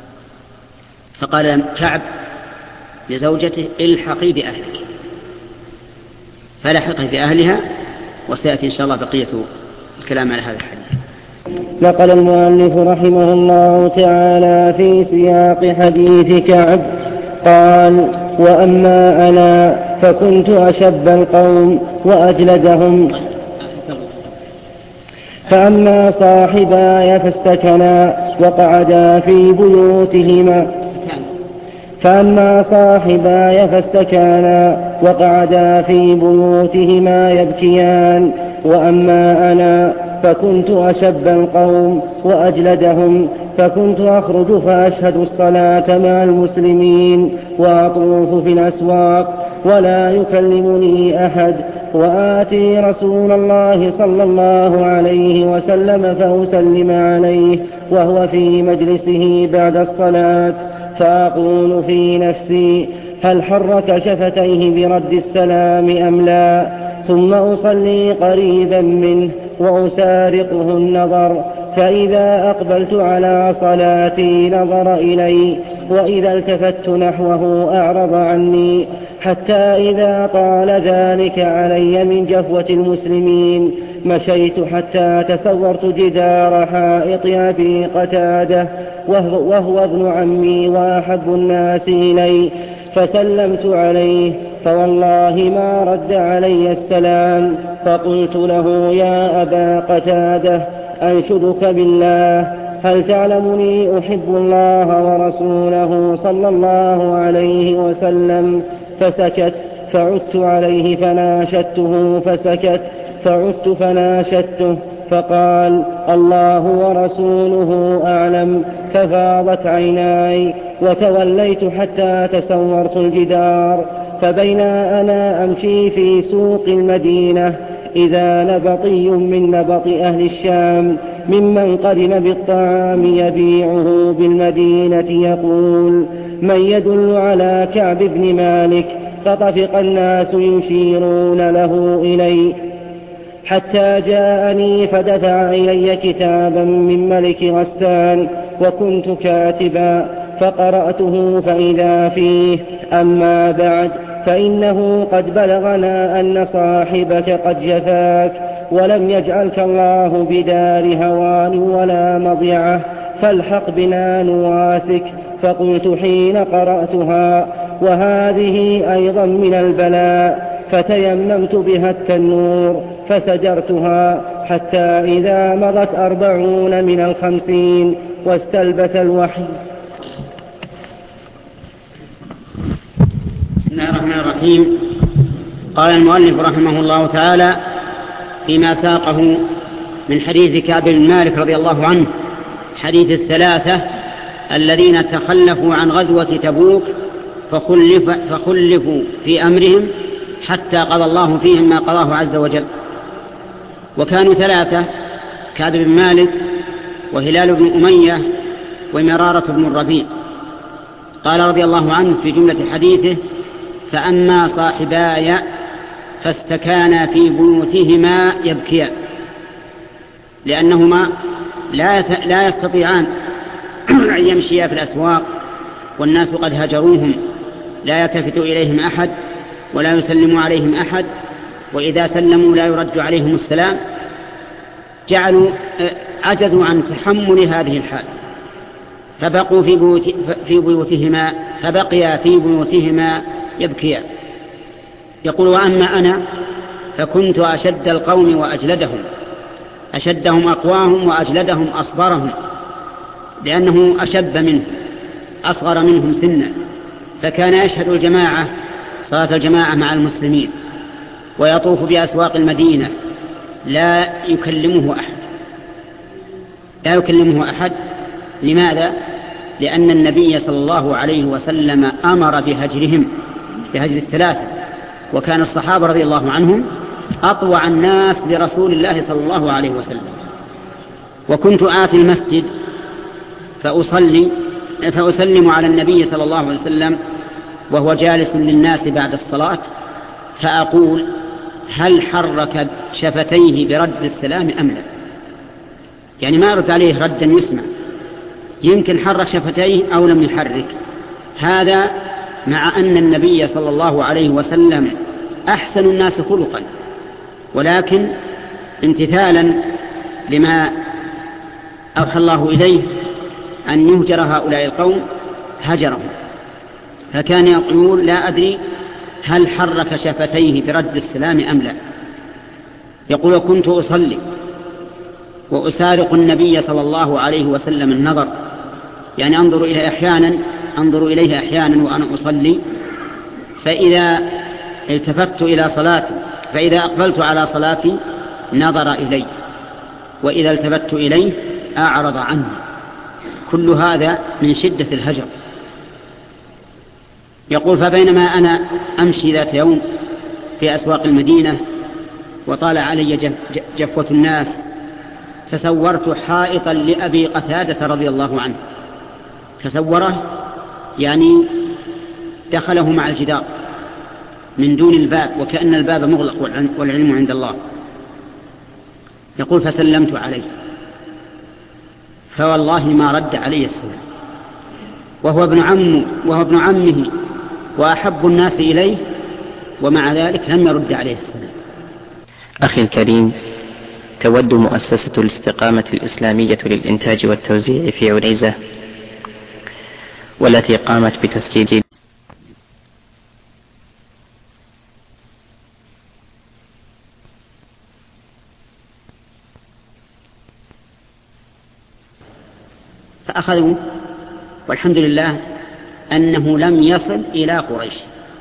فقال كعب لزوجته الحقي بأهلك، فلحقه بأهلها. وسيأتي إن شاء الله بقية الكلام على هذا الحديث. نقل المؤلف رحمه الله تعالى في سياق حديث كعب قال: وأما أنا فكنت أشب القوم وأجلدهم، فأما صاحباي فاستكنا وقعدا في بيوتهما يبكيان، وأما أنا فكنت أشب القوم وأجلدهم، فكنت أخرج فأشهد الصلاة مع المسلمين وأطوف في الأسواق ولا يكلمني أحد، وآتي رسول الله صلى الله عليه وسلم فأسلم عليه وهو في مجلسه بعد الصلاة، فأقول في نفسي هل حرك شفتيه برد السلام أم لا، ثم أصلي قريبا منه وأسارقه النظر، فإذا أقبلت على صلاتي نظر إلي، وإذا التفت نحوه أعرض عني، حتى إذا طال ذلك علي من جفوة المسلمين مشيت حتى تصورت جدار حائط أبي قتادة وهو ابن عمي وأحب الناس إلي، فسلمت عليه فوالله ما رد علي السلام، فقلت له يا أبا قتادة أنشدك بالله هل تعلمني أحب الله ورسوله صلى الله عليه وسلم؟ فسكت، فعدت عليه فناشدته فسكت، فعدت فناشدته فقال الله ورسوله أعلم، ففاضت عيناي وتوليت حتى تسورت الجدار، فبينا أنا أمشي في سوق المدينة إذا نبطي من نبط أهل الشام ممن قرن بالطعام يبيعه بالمدينة يقول: من يدل على كعب بن مالك؟ فطفق الناس يشيرون له إليه حتى جاءني فدفع إلي كتابا من ملك غسان وكنت كاتبا فقرأته فإذا فيه: أما بعد فإنه قد بلغنا أن صاحبك قد جفاك ولم يجعلك الله بدار هوان ولا مضيعة فالحق بنا نواسك. فقلت حين قرأتها: وهذه أيضا من البلاء، فتيممت بها التنور فسجرتها حتى إذا مضت 40 من 50 واستلبث الوحي. بسم الله الرحمن الرحيم. قال المؤلف رحمه الله تعالى فيما ساقه من حديث كعب بن مالك رضي الله عنه، حديث الثلاثة الذين تخلفوا عن غزوة تبوك فخلفوا في أمرهم حتى قضى الله فيهم ما قضاه عز وجل. وكانوا ثلاثة: كعب بن مالك وهلال بن أمية ومرارة بن الربيع. قال رضي الله عنه في جملة حديثه: فأما صاحباي فاستكانا في بيوتهما يبكيان، لأنهما لا يستطيعان أن يمشيا في الأسواق والناس قد هجروهم، لا يلتفت إليهم أحد ولا يسلم عليهم أحد، وإذا سلموا لا يرد عليهم السلام، عجزوا عن تحمل هذه الحال فبقيا في بيوتهما يبكيان. يقول: وأما أنا فكنت أشد القوم وأجلدهم، أشدهم أقواهم وأجلدهم أصبرهم، لأنه أشب منهم أصغر منهم سنا، فكان يشهد الجماعة صلاة الجماعة مع المسلمين ويطوف بأسواق المدينة لا يكلمه أحد. لماذا؟ لأن النبي صلى الله عليه وسلم أمر بهجر الثلاثة، وكان الصحابة رضي الله عنهم أطوع الناس لرسول الله صلى الله عليه وسلم. وكنت آتي المسجد فأسلم على النبي صلى الله عليه وسلم وهو جالس للناس بعد الصلاة، فأقول: هل حرك شفتيه برد السلام أم لا؟ يعني ما أرد عليه ردا يسمع، يمكن حرك شفتيه أو لم يحرك. هذا مع أن النبي صلى الله عليه وسلم أحسن الناس خلقا، ولكن امتثالا لما أوحى الله إليه أن يهجر هؤلاء القوم هجرهم، فكان يقول: لا أدري هل حرك شفتيه برد السلام أم لا. يقول: كنت أصلي وأسارق النبي صلى الله عليه وسلم النظر، يعني أنظر إليه أحيانا وأنا أصلي، فإذا أقبلت على صلاتي نظر إلي، وإذا التفت إليه أعرض عنه. كل هذا من شدة الهجر. يقول: فبينما أنا أمشي ذات يوم في أسواق المدينة وطال علي جفوة الناس، تصورت حائطا لأبي قتادة رضي الله عنه. تصوره يعني دخله مع الجدار من دون الباب، وكأن الباب مغلق والعلم عند الله. يقول: فسلمت عليه فوالله ما رد علي السلام، وهو ابن عمه وأحب الناس إليه، ومع ذلك لم يرد عليه السلام. أخي الكريم، تود مؤسسة الاستقامة الإسلامية للإنتاج والتوزيع في عنيزة، والتي قامت بتسجيل فأخذوا، والحمد لله أنه لم يصل إلى قريش،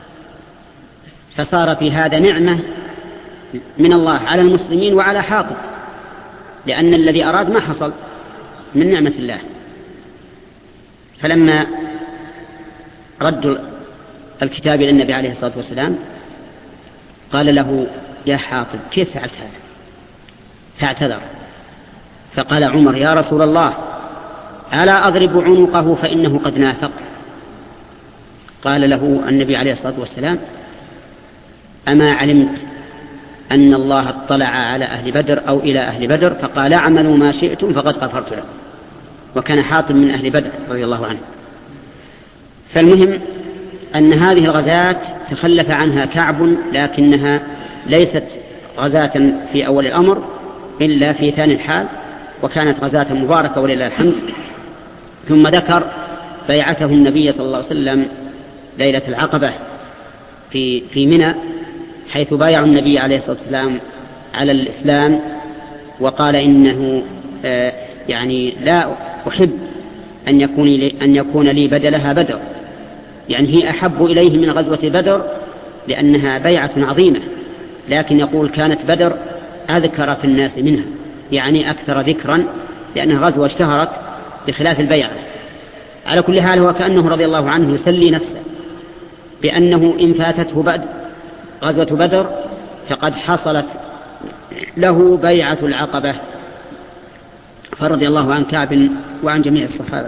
فصار في هذا نعمة من الله على المسلمين وعلى حاطب، لأن الذي أراد ما حصل من نعمة الله. فلما ردوا الكتاب إلى النبي عليه الصلاة والسلام قال له يا حاطب كيف فعلت هذا؟ فاعتذر. فقال عمر يا رسول الله ألا أضرب عنقه فإنه قد نافق؟ قال له النبي عليه الصلاة والسلام أما علمت أن الله اطلع على أهل بدر أو إلى أهل بدر فقال اعملوا ما شئتم فقد غفرت لكم. وكان حاطب من أهل بدر رضي الله عنه. فالمهم أن هذه الغزاة تخلف عنها كعب، لكنها ليست غزاة في أول الأمر إلا في ثاني الحال، وكانت غزاة مباركة ولله الحمد. ثم ذكر بيعته النبي صلى الله عليه وسلم ليلة العقبة في منى، حيث بايعوا النبي عليه الصلاة والسلام على الإسلام، وقال إنه يعني لا أحب أن يكون لي بدلها بدر، يعني هي أحب إليه من غزوة بدر لأنها بيعة عظيمة، لكن يقول كانت بدر أذكر في الناس منها، يعني أكثر ذكرا لأنها غزوة اشتهرت بخلاف البيعة. على كل حال هو كأنه رضي الله عنه يسلي نفسه بأنه إن فاتته غزوة بدر فقد حصلت له بيعة العقبة. فرضي الله عن كعب وعن جميع الصحابة.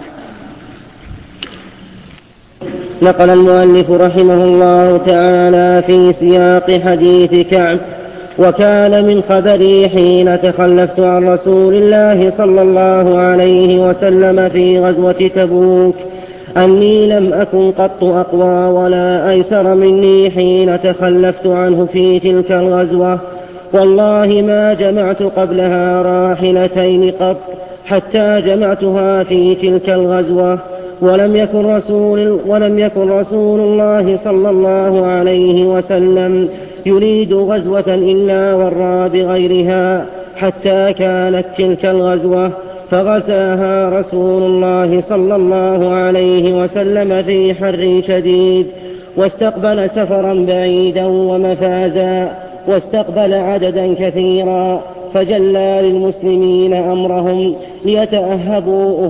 نقل المؤلف رحمه الله تعالى في سياق حديث كعب: وكان من خبري حين تخلفت عن رسول الله صلى الله عليه وسلم في غزوة تبوك أني لم أكن قط أقوى ولا أيسر مني حين تخلفت عنه في تلك الغزوة، والله ما جمعت قبلها راحلتين قط حتى جمعتها في تلك الغزوة، ولم يكن رسول الله صلى الله عليه وسلم يريد غزوة إلا ورى بغيرها حتى كانت تلك الغزوة فغزاها رسول الله صلى الله عليه وسلم في حر شديد، واستقبل سفرا بعيدا ومفازا، واستقبل عددا كثيرا، فجلى للمسلمين أمرهم ليتأهبوا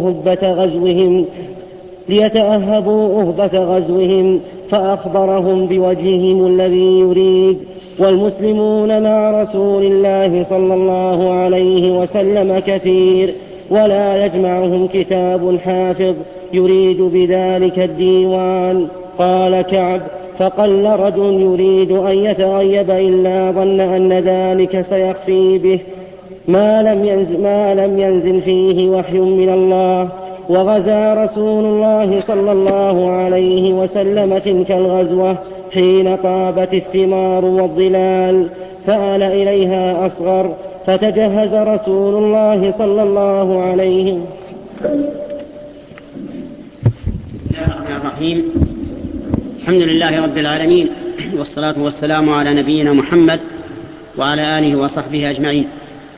أهبة غزوهم فأخبرهم بوجههم الذي يريد. والمسلمون مع رسول الله صلى الله عليه وسلم كثير، ولا يجمعهم كتاب حافظ يريد بذلك الديوان. قال كعب: فقل رجل يريد أن يتغيب إلا ظن أن ذلك سيخفي به ما لم ينزل فيه وحي من الله. وغزا رسول الله صلى الله عليه وسلم تلك الغزوة حين طابت الثمار والظلال، فآل إليها أصغر، فتجهز رسول الله صلى الله عليه وسلم. بسم الله الرحمن الرحيم. الحمد لله رب العالمين، والصلاة والسلام على نبينا محمد وعلى آله وصحبه أجمعين.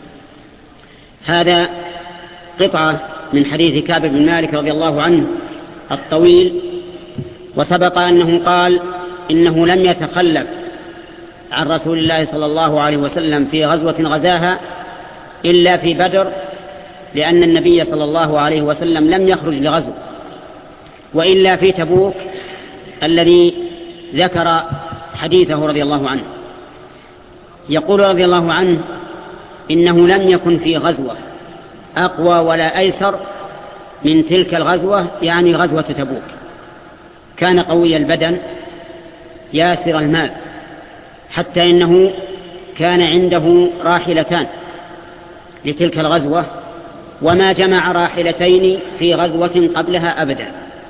هذا قطعة من حديث كعب بن مالك رضي الله عنه الطويل، وسبق أنه قال إنه لم يتخلف عن رسول الله صلى الله عليه وسلم في غزوة غزاها إلا في بدر، لأن النبي صلى الله عليه وسلم لم يخرج لغزو، وإلا في تبوك الذي ذكر حديثه رضي الله عنه. يقول رضي الله عنه إنه لم يكن في غزوة أقوى ولا أيسر من تلك الغزوة، يعني غزوة تبوك. كان قوي البدن ياسر المال، حتى إنه كان عنده راحلتان لتلك الغزوة، وما جمع راحلتين في غزوة قبلها أبدا،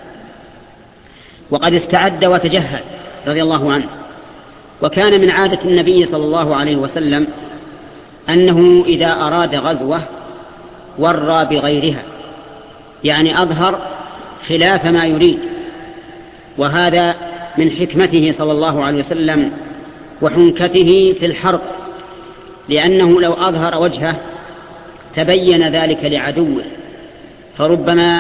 وقد استعد وتجهز رضي الله عنه. وكان من عادة النبي صلى الله عليه وسلم أنه إذا أراد غزوة ورى بغيرها، يعني أظهر خلاف ما يريد، وهذا من حكمته صلى الله عليه وسلم وحنكته في الحرب، لأنه لو أظهر وجهه تبين ذلك لعدوه، فربما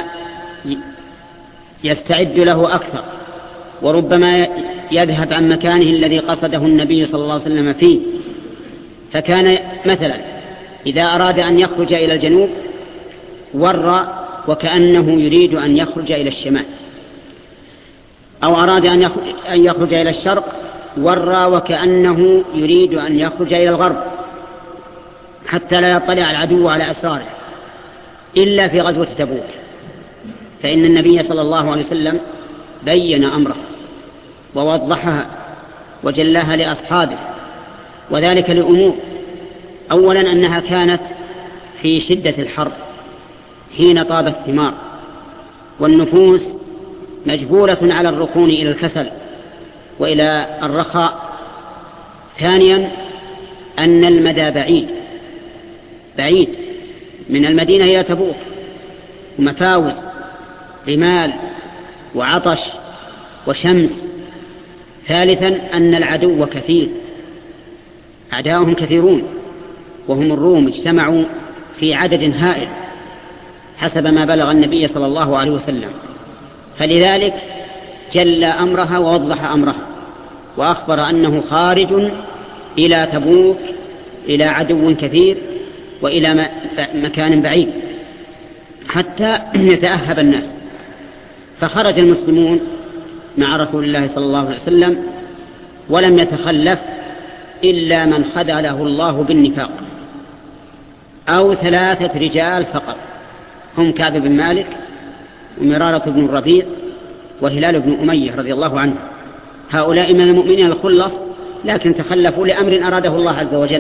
يستعد له أكثر، وربما يذهب عن مكانه الذي قصده النبي صلى الله عليه وسلم فيه. فكان مثلا إذا أراد أن يخرج إلى الجنوب ورى وكأنه يريد أن يخرج إلى الشمال، أو أراد أن يخرج إلى الشرق ورى وكأنه يريد أن يخرج إلى الغرب حتى لا يطلع العدو على أسراره إلا في غزوة تبوك، فإن النبي صلى الله عليه وسلم بين أمره ووضحها وجلاها لأصحابه، وذلك لأمور: أولا أنها كانت في شدة الحر حين طاب الثمار والنفوس مجبولة على الركون إلى الكسل وإلى الرخاء. ثانيا أن المدى بعيد من المدينة إلى تبوك، ومفاوز رمال وعطش وشمس. ثالثا أن العدو كثير، أعداؤهم كثيرون، وهم الروم اجتمعوا في عدد هائل حسب ما بلغ النبي صلى الله عليه وسلم، فلذلك جل أمرها ووضح أمرها وأخبر أنه خارج إلى تبوك إلى عدو كثير وإلى مكان بعيد حتى يتأهب الناس. فخرج المسلمون مع رسول الله صلى الله عليه وسلم، ولم يتخلف إلا من خذله الله بالنفاق أو 3 رجال فقط، هم كعب بن مالك ومرارة بن الربيع وهلال بن أمية رضي الله عنه. هؤلاء من المؤمنين الخلص، لكن تخلفوا لأمر أراده الله عز وجل.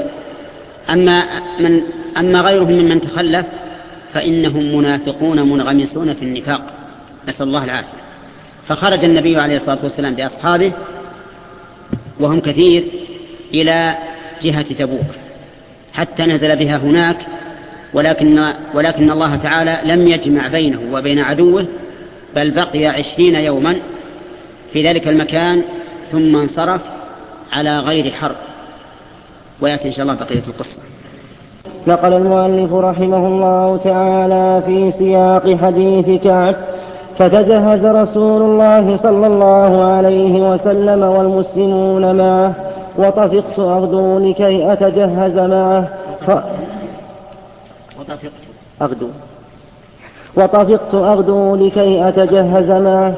أما غيرهم ممن تخلف فإنهم منافقون منغمسون في النفاق، نسأل الله العافية. فخرج النبي عليه الصلاة والسلام بأصحابه وهم كثير إلى جهة تبوك حتى نزل بها هناك، ولكن الله تعالى لم يجمع بينه وبين عدوه، بل بقي 20 يوما في ذلك المكان ثم انصرف على غير حرب. ويأتي إن شاء الله بقية القصة. نقل المؤلف رحمه الله تعالى في سياق حديث كعب: فتجهز رسول الله صلى الله عليه وسلم والمسلمون معه، وطفقت أغدو لكي أتجهز معه وطفقت أغدو لكي أتجهز معه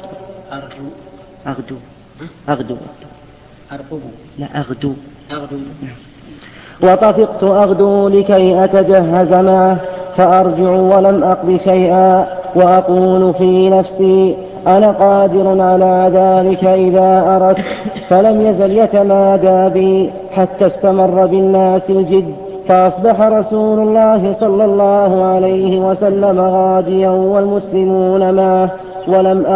وطفقت أغدو لكي أتجهز معه فأرجع ولم أقض شيئا، وأقول في نفسي: أنا قادر على ذلك إذا أردت. فلم يزل يتمادى بي حتى استمر بالناس الجد، فأصبح رسول الله صلى الله عليه وسلم غاديا والمسلمون معه، ولم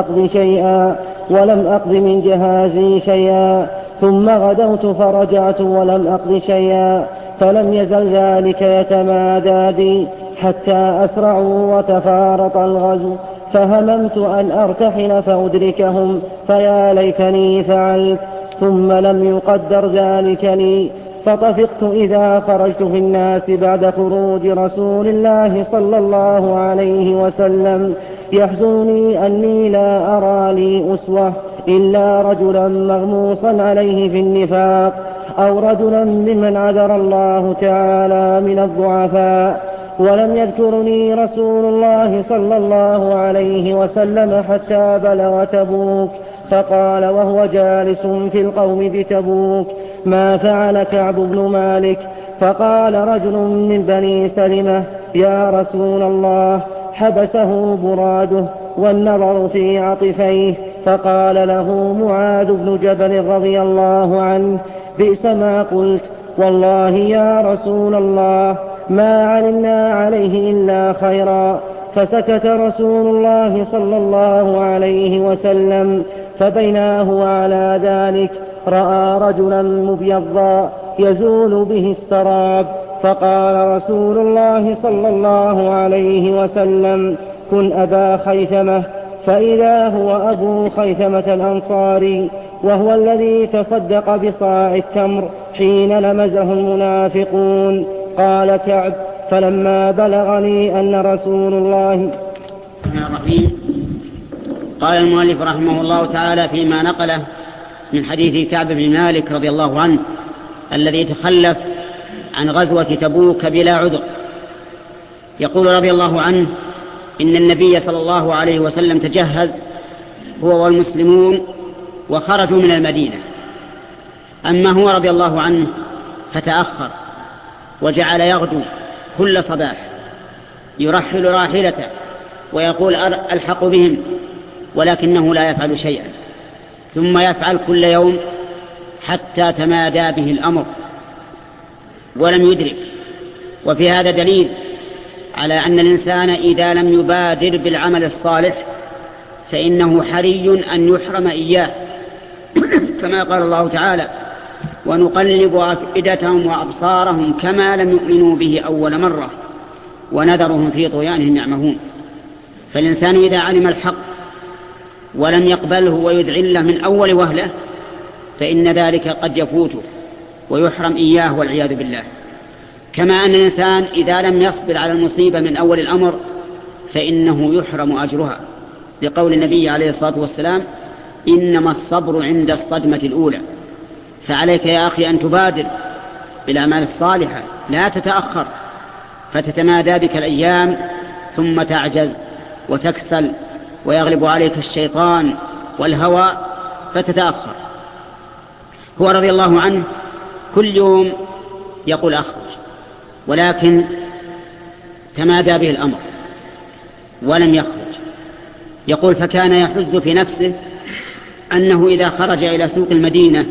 أقض من جهازي شيئا. ثم غدوت فرجعت ولم أقض شيئا، فلم يزل ذلك يتمادى بي حتى أسرعوا وتفارط الغزو، فهممت أن أرتحل فأدركهم، فيا ليتني فعلت. ثم لم يقدر ذلك لي، فطفقت إذا خرجت في الناس بعد خروج رسول الله صلى الله عليه وسلم، يحزنني أني لا أرى لي أسوة إلا رجلا مغموصا عليه في النفاق، أو رجلا ممن عذر الله تعالى من الضعفاء. ولم يذكرني رسول الله صلى الله عليه وسلم حتى بلغ تبوك، فقال وهو جالس في القوم بتبوك: ما فعل كعب بن مالك؟ فقال رجل من بني سلمة: يا رسول الله، حبسه براده والنظر في عطفيه. فقال له معاذ بن جبل رضي الله عنه: بئس ما قلت، والله يا رسول الله ما علمنا عليه إلا خيرا. فسكت رسول الله صلى الله عليه وسلم، فبينا هو على ذلك رأى رجلا مبيضا يزول به السراب، فقال رسول الله صلى الله عليه وسلم: كن أبا خيثمة. فإذا هو أبو خيثمة الأنصاري، وهو الذي تصدق بصاع التمر حين لمزه المنافقون. قال كعب: فلما بلغني أن رسول الله. قال المؤلف رحمه الله تعالى فيما نقله من حديث كعب بن مالك رضي الله عنه الذي تخلف عن غزوة تبوك بلا عذر، يقول رضي الله عنه: إن النبي صلى الله عليه وسلم تجهز هو والمسلمون وخرجوا من المدينة. أما هو رضي الله عنه فتأخر وجعل يغدو كل صباح يرحل راحلته ويقول ألحق بهم، ولكنه لا يفعل شيئا، ثم يفعل كل يوم حتى تمادى به الأمر ولم يدرك. وفي هذا دليل على أن الإنسان إذا لم يبادر بالعمل الصالح فإنه حري أن يحرم إياه، كما قال الله تعالى: ونقلب أفئدتهم وأبصارهم كما لم يؤمنوا به أول مرة ونذرهم في طغيانهم يعمهون. فالإنسان إذا علم الحق ولم يقبله ويذعله من أول وهلة فإن ذلك قد يفوته ويحرم إياه والعياذ بالله. كما أن الإنسان إذا لم يصبر على المصيبة من أول الأمر فإنه يحرم أجرها، لقول النبي عليه الصلاة والسلام: إنما الصبر عند الصدمة الأولى. فعليك يا أخي أن تبادر بالأعمال الصالحة، لا تتأخر فتتمادى بك الأيام ثم تعجز وتكسل ويغلب عليك الشيطان والهوى فتتأخر. هو رضي الله عنه كل يوم يقول أخرج، ولكن تمادى به الأمر ولم يخرج. يقول: فكان يحز في نفسه أنه إذا خرج إلى سوق المدينة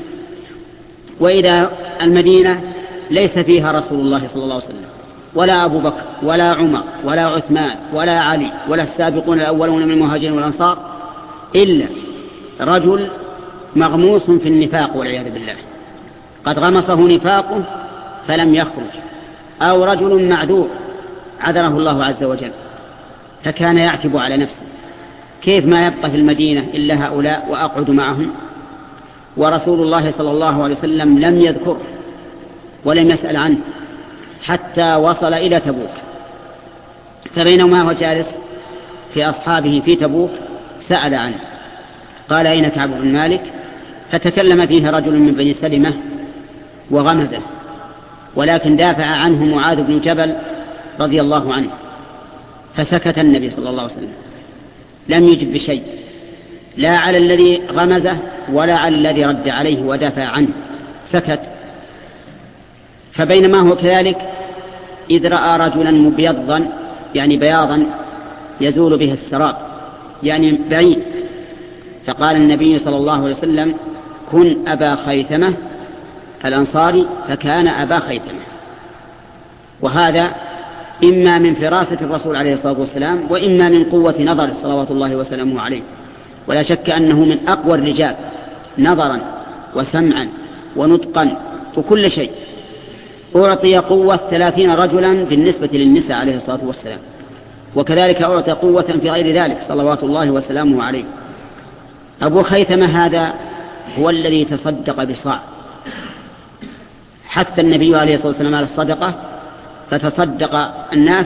وإذا المدينة ليس فيها رسول الله صلى الله عليه وسلم ولا أبو بكر ولا عمر ولا عثمان ولا علي ولا السابقون الأولون من المهاجرين والأنصار إلا رجل مغموس في النفاق والعياذ بالله، قد غمصه نفاقه فلم يخرج، أو رجل معذور عذره الله عز وجل. فكان يعتب على نفسه: كيف ما يبقى في المدينة إلا هؤلاء وأقعد معهم؟ ورسول الله صلى الله عليه وسلم لم يذكره ولم يسأل عنه حتى وصل إلى تبوك. فبينما هو جالس في أصحابه في تبوك سأل عنه، قال: أين كعب بن مالك؟ فتكلم فيه رجل من بني سلمة وغمزه، ولكن دافع عنه معاذ بن جبل رضي الله عنه، فسكت النبي صلى الله عليه وسلم، لم يجب بشيء، لا على الذي غمزه ولا على الذي رد عليه ودافع عنه، سكت. فبينما هو كذلك إذ رأى رجلا مبيضا، يعني بياضا يزول به السراب، يعني بعيد، فقال النبي صلى الله عليه وسلم: كن أبا خيثمة الأنصاري، فكان أبا خيثمة. وهذا إما من فراسة الرسول عليه الصلاة والسلام وإما من قوة نظر صلوات الله وسلامه عليه، ولا شك أنه من أقوى الرجال نظرا وسمعا ونطقا وكل شيء. أعطي قوة 30 رجلا بالنسبة للنساء عليه الصلاة والسلام، وكذلك أعطي قوة في غير ذلك صلوات الله وسلامه عليه. أبو خيثمة هذا هو الذي تصدق بصاع، حث النبي عليه الصلاة والسلام على الصدقة فتصدق الناس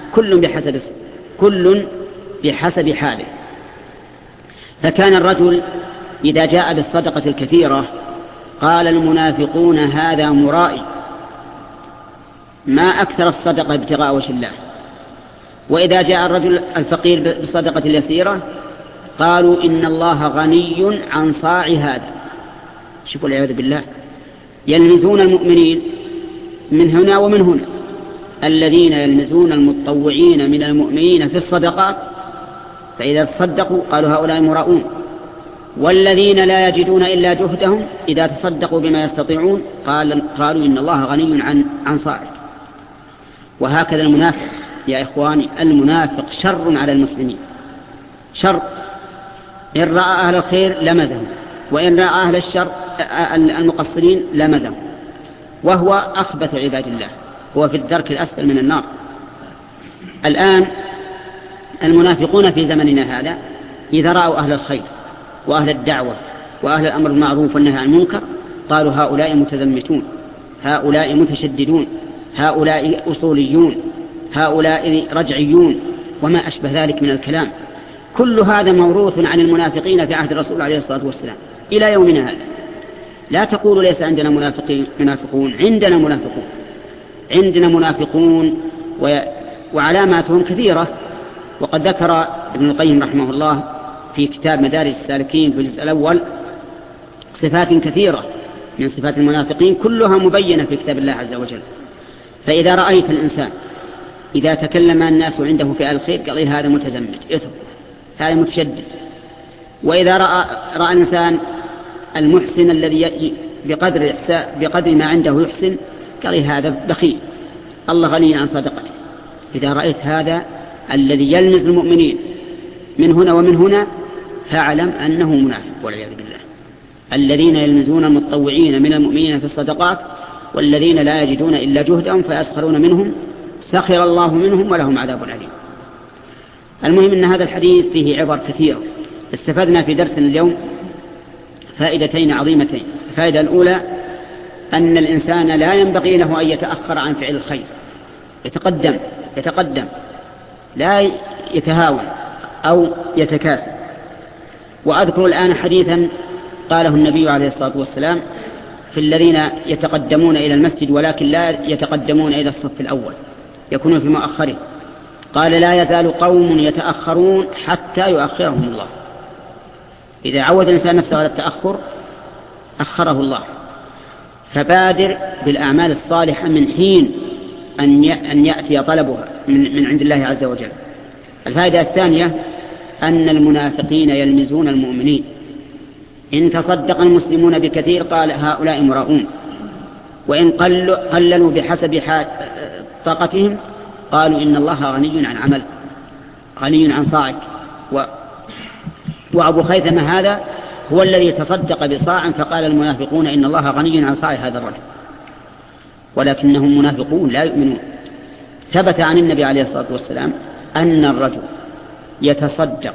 كل بحسب حاله. فكان الرجل إذا جاء بالصدقة الكثيرة قال المنافقون: هذا مرائي، ما أكثر الصدقة ابتغاء وجه الله. وإذا جاء الرجل الفقير بالصدقة اليسيرة قالوا: إن الله غني عن صاع هذا. شوفوا العياذ بالله، يلمزون المؤمنين من هنا ومن هنا. الذين يلمزون المتطوعين من المؤمنين في الصدقات فإذا تصدقوا قالوا: هؤلاء مراؤون. والذين لا يجدون إلا جهدهم إذا تصدقوا بما يستطيعون قالوا: إن الله غني عن صاعك. وهكذا المنافق يا إخواني، المنافق شر على المسلمين، شر. إن رأى أهل الخير لمزهم، وإن رأى أهل الشر المقصرين لمزهم، وهو أخبث عباد الله، هو في الدرك الأسفل من النار. الآن المنافقون في زمننا هذا إذا رأوا أهل الخير وأهل الدعوة وأهل الأمر المعروف والنهي عن المنكر قالوا: هؤلاء متزمتون، هؤلاء متشددون، هؤلاء أصوليون، هؤلاء رجعيون، وما أشبه ذلك من الكلام. كل هذا موروث عن المنافقين في عهد الرسول عليه الصلاة والسلام إلى يومنا هذا. لا تقولوا ليس عندنا منافقون، عندنا منافقون وعلاماتهم كثيرة. وقد ذكر ابن القيم رحمه الله في كتاب مدارج السالكين في الجزء الأول صفات كثيرة من صفات المنافقين كلها مبينة في كتاب الله عز وجل. فإذا رأيت الإنسان إذا تكلم الناس عنده في الخير قال هذا متزمت هذا متشدد، وإذا رأى الإنسان المحسن الذي بقدر ما عنده يحسن قال هذا بخيل الله غني عن صدقته. إذا رأيت هذا الذي يلمز المؤمنين من هنا ومن هنا فاعلم أنه منافق والعياذ بالله. الذين يلمزون المتطوعين من المؤمنين في الصدقات والذين لا يجدون إلا جهدهم فيسخرون منهم سخر الله منهم ولهم عذاب أليم. المهم أن هذا الحديث فيه عبر كثيرة. استفدنا في درسنا اليوم فائدتين عظيمتين. الفائدة الأولى أن الإنسان لا ينبغي له أن يتأخر عن فعل الخير، يتقدم لا يتهاون أو يتكاسل. وأذكر الآن حديثا قاله النبي عليه الصلاة والسلام في الذين يتقدمون إلى المسجد ولكن لا يتقدمون إلى الصف الأول يكونون في مؤخره. قال لا يزال قوم يتأخرون حتى يؤخرهم الله. إذا عود الإنسان نفسه على التأخر أخره الله. فبادر بالأعمال الصالحة من حين أن يأتي طلبها من عند الله عز وجل. الفائدة الثانية أن المنافقين يلمزون المؤمنين. إن تصدق المسلمون بكثير قال هؤلاء مراؤون، وإن قللوا بحسب طاقتهم قالوا إن الله غني عن عمل غني عن صاعك. وأبو خيثمة هذا هو الذي تصدق بصاع فقال المنافقون إن الله غني عن صاع هذا الرجل، ولكنهم منافقون لا يؤمنون. ثبت عن النبي عليه الصلاة والسلام أن الرجل يتصدق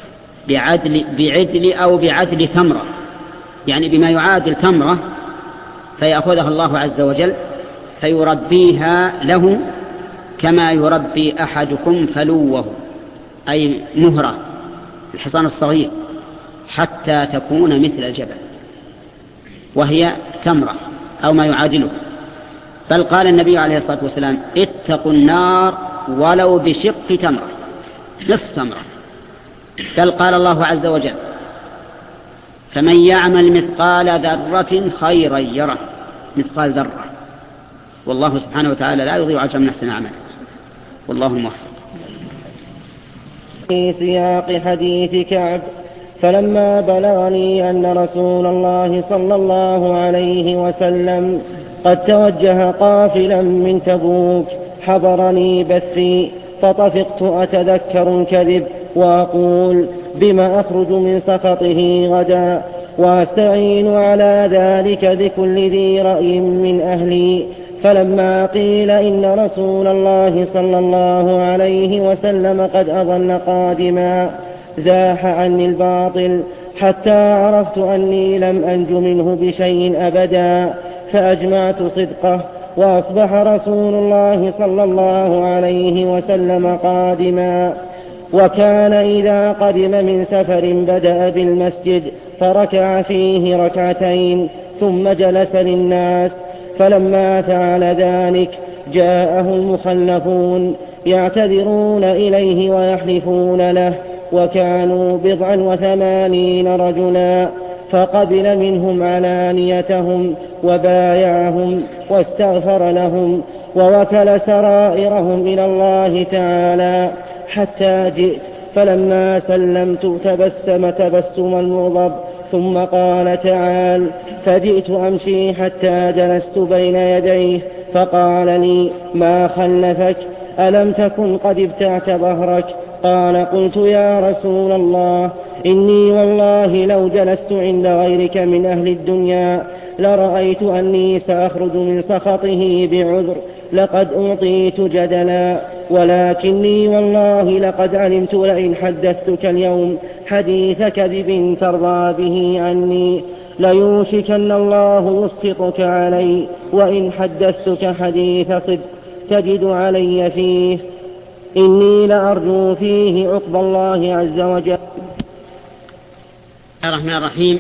بعدل أو بعدل تمرة، يعني بما يعادل تمرة، فيأخذها الله عز وجل فيربيها له كما يربي أحدكم فلوه، أي مهرة الحصان الصغير، حتى تكون مثل الجبل، وهي تمرة أو ما يعادله. بل قال النبي عليه الصلاة والسلام اتقوا النار ولو بشق تمرة، نصف تمرة. بل قال الله عز وجل فمن يعمل مثقال ذرة خيرا يره، مثقال ذرة. والله سبحانه وتعالى لا يضيع أجر من أحسن أعمال، والله الموفق. في سياق حديث كعب فلما بلغني أن رسول الله صلى الله عليه وسلم قد توجه قافلا من تبوك حضرني بثي، فطفقت أتذكر الكذب وأقول بما أخرج من سخطه غدا، وأستعين على ذلك بكل ذي رأي من أهلي. فلما قيل إن رسول الله صلى الله عليه وسلم قد أظل قادما زاح عني الباطل حتى عرفت أني لم أنج منه بشيء أبدا، فأجمعت صدقه. وأصبح رسول الله صلى الله عليه وسلم قادما، وكان إذا قدم من سفر بدأ بالمسجد فركع فيه ركعتين ثم جلس للناس. فلما فعل ذلك جاءه المخلفون يعتذرون إليه ويحلفون له، وكانوا 89 رجلا، فقبل منهم علانيتهم وبايعهم واستغفر لهم ووكل سرائرهم إلى الله تعالى حتى جئت. فلما سلمت تبسم تبسم المغضب ثم قال تعال، فجئت أمشي حتى جلست بين يديه فقال لي ما خلفك؟ ألم تكن قد ابتعت ظهرك؟ قال قلت يا رسول الله إني والله لو جلست عند غيرك من أهل الدنيا لرأيت أني سأخرج من سخطه بعذر، لقد أعطيت جدلا، ولكني والله لقد علمت لئن حدثتك اليوم حديث كذب ترضى به عني ليوشكن الله يسخطك علي، وإن حدثتك حديث صدق تجد علي فيه، إني لأرجو فيه عقب الله عز وجل. الرحمن الرحيم.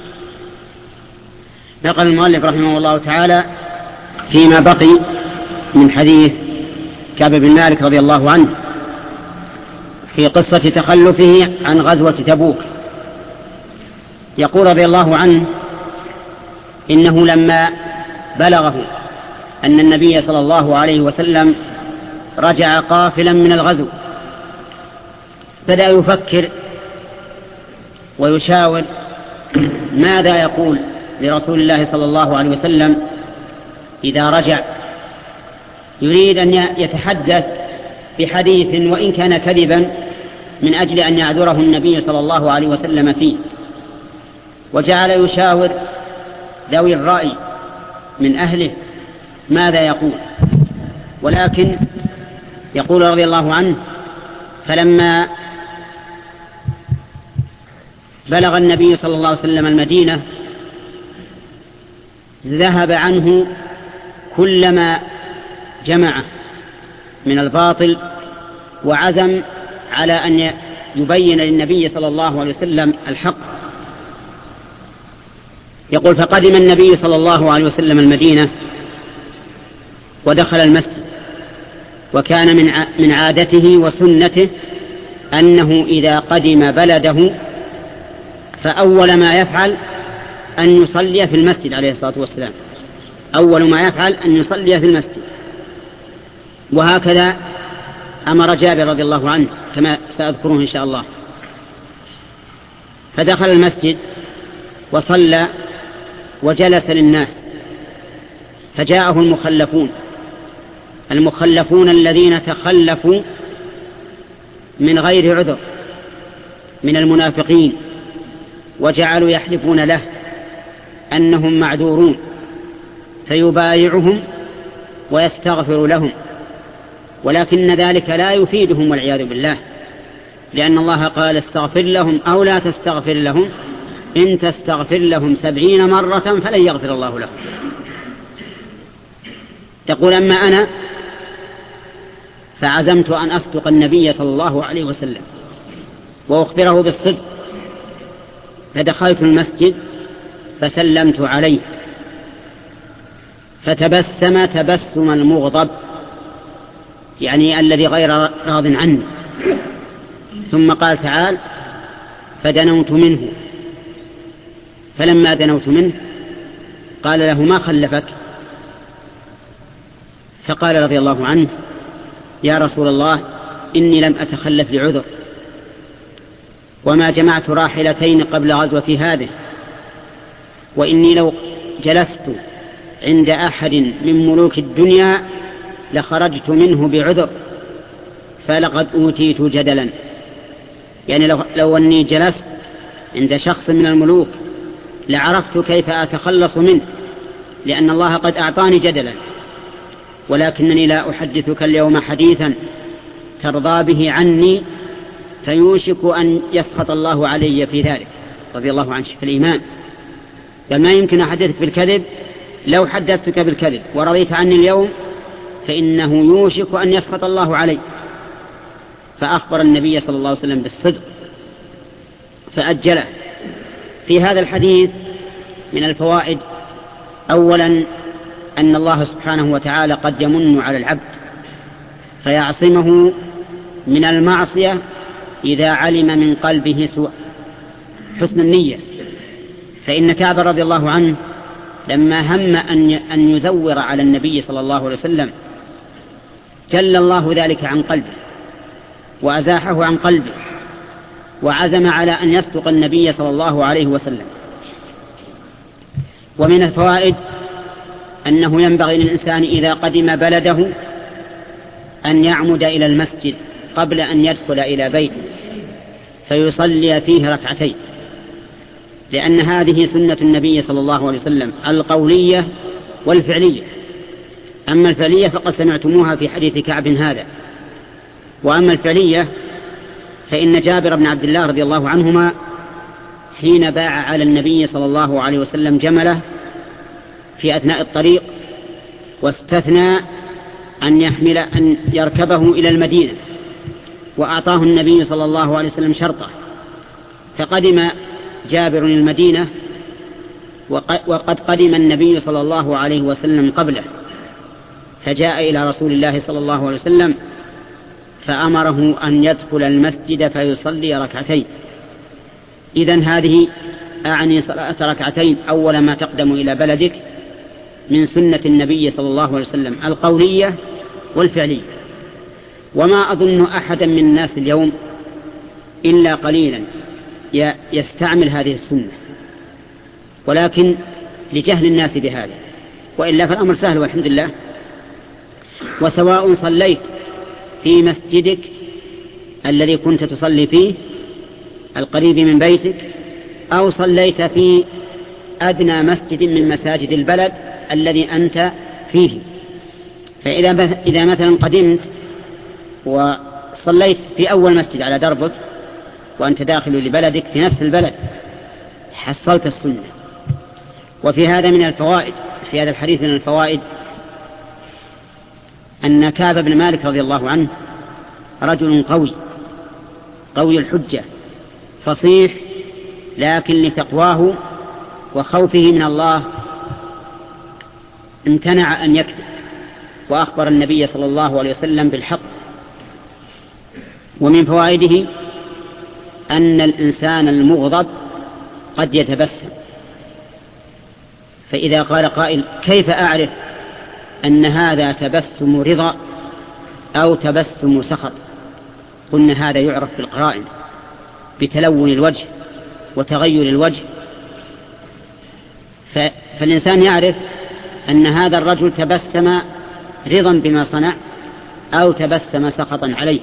نقل المؤلف رحمه الله تعالى فيما بقي من حديث كعب بن مالك رضي الله عنه في قصة تخلفه عن غزوة تبوك. يقول رضي الله عنه: إنه لما بلغه أن النبي صلى الله عليه وسلم رجع قافلا من الغزو بدأ يفكر ويشاور ماذا يقول لرسول الله صلى الله عليه وسلم إذا رجع. يريد أن يتحدث بحديث وإن كان كذبا من أجل أن يعذره النبي صلى الله عليه وسلم فيه، وجعل يشاور ذوي الرأي من أهله ماذا يقول. ولكن يقول رضي الله عنه: فلما بلغ النبي صلى الله عليه وسلم المدينة ذهب عنه كل ما جمعه من الباطل، وعزم على أن يبين للنبي صلى الله عليه وسلم الحق. يقول: فقدم النبي صلى الله عليه وسلم المدينة ودخل المسجد، وكان من عادته وسنته أنه إذا قدم بلده فأول ما يفعل أن يصلي في المسجد عليه الصلاة والسلام، أول ما يفعل أن يصلي في المسجد. وهكذا أمر جابر رضي الله عنه كما سأذكره إن شاء الله. فدخل المسجد وصلى وجلس للناس، فجاءه المخلفون الذين تخلفوا من غير عذر من المنافقين، وجعلوا يحلفون له أنهم معذورون، فيبايعهم ويستغفر لهم، ولكن ذلك لا يفيدهم والعياذ بالله، لأن الله قال: استغفر لهم أو لا تستغفر لهم، إن تستغفر لهم 70 مرة فلن يغفر الله لهم. تقول: أما أنا فعزمت أن أصدق النبي صلى الله عليه وسلم وأخبره بالصدق، فدخلت المسجد فسلمت عليه فتبسم تبسم المغضب، يعني الذي غير راض عني، ثم قال: تعال. فدنوت منه، فلما دنوت منه قال له: ما خلفك؟ فقال رضي الله عنه: يا رسول الله، إني لم أتخلف لعذر، وما جمعت راحلتين قبل غزوة هذه، وإني لو جلست عند أحد من ملوك الدنيا لخرجت منه بعذر، فلقد أوتيت جدلا. يعني لو أني جلست عند شخص من الملوك لعرفت كيف أتخلص منه، لأن الله قد أعطاني جدلا، ولكنني لا أحدثك اليوم حديثا ترضى به عني فيوشك أن يسخط الله علي في ذلك. رضي الله عنه في الإيمان قال: ما يمكن أحدثك بالكذب، لو حدثتك بالكذب ورضيت عني اليوم فإنه يوشك أن يسخط الله علي. فأخبر النبي صلى الله عليه وسلم بالصدق فأجله. في هذا الحديث من الفوائد: أولا أن الله سبحانه وتعالى قد يمن على العبد فيعصمه من المعصية إذا علم من قلبه سوء حسن النية. فإن كعب رضي الله عنه لما هم أن يزور على النبي صلى الله عليه وسلم جل الله ذلك عن قلبه وأزاحه عن قلبه، وعزم على أن يصدق النبي صلى الله عليه وسلم. ومن الفوائد أنه ينبغي للإنسان إذا قدم بلده أن يعمد إلى المسجد قبل أن يدخل إلى بيته فيصلي فيه ركعتين، لأن هذه سنة النبي صلى الله عليه وسلم القولية والفعلية. أما الفعلية فقد سمعتموها في حديث كعب هذا، وأما الفعلية فإن جابر بن عبد الله رضي الله عنهما حين باع على النبي صلى الله عليه وسلم جمله في أثناء الطريق واستثنى أن يركبه إلى المدينة، وأعطاه النبي صلى الله عليه وسلم شرطه، فقدم جابر المدينة وقد قدم النبي صلى الله عليه وسلم قبله، فجاء إلى رسول الله صلى الله عليه وسلم فأمره أن يدخل المسجد فيصلي ركعتين. إذن هذه أعني صلاة ركعتين أول ما تقدم إلى بلدك من سنة النبي صلى الله عليه وسلم القولية والفعلية. وما أظن أحدا من الناس اليوم إلا قليلا يستعمل هذه السنة، ولكن لجهل الناس بهذا، وإلا فالأمر سهل والحمد لله. وسواء صليت في مسجدك الذي كنت تصلي فيه القريب من بيتك أو صليت في أدنى مسجد من مساجد البلد الذي أنت فيه، فإذا مثلا قدمت وصليت في أول مسجد على دربك وأنت داخل لبلدك في نفس البلد حصلت السنة. وفي هذا من الفوائد، في هذا الحديث من الفوائد أن كعب بن مالك رضي الله عنه رجل قوي الحجة فصيح، لكن لتقواه وخوفه من الله امتنع أن يكذب، وأخبر النبي صلى الله عليه وسلم بالحق. ومن فوائده أن الإنسان المغضب قد يتبسم، فإذا قال قائل كيف أعرف أن هذا تبسم رضا أو تبسم سخط؟ قلنا هذا يعرف بالقرائن، بتلون الوجه وتغير الوجه. فالإنسان يعرف أن هذا الرجل تبسم رضا بما صنع أو تبسم سخطا عليه.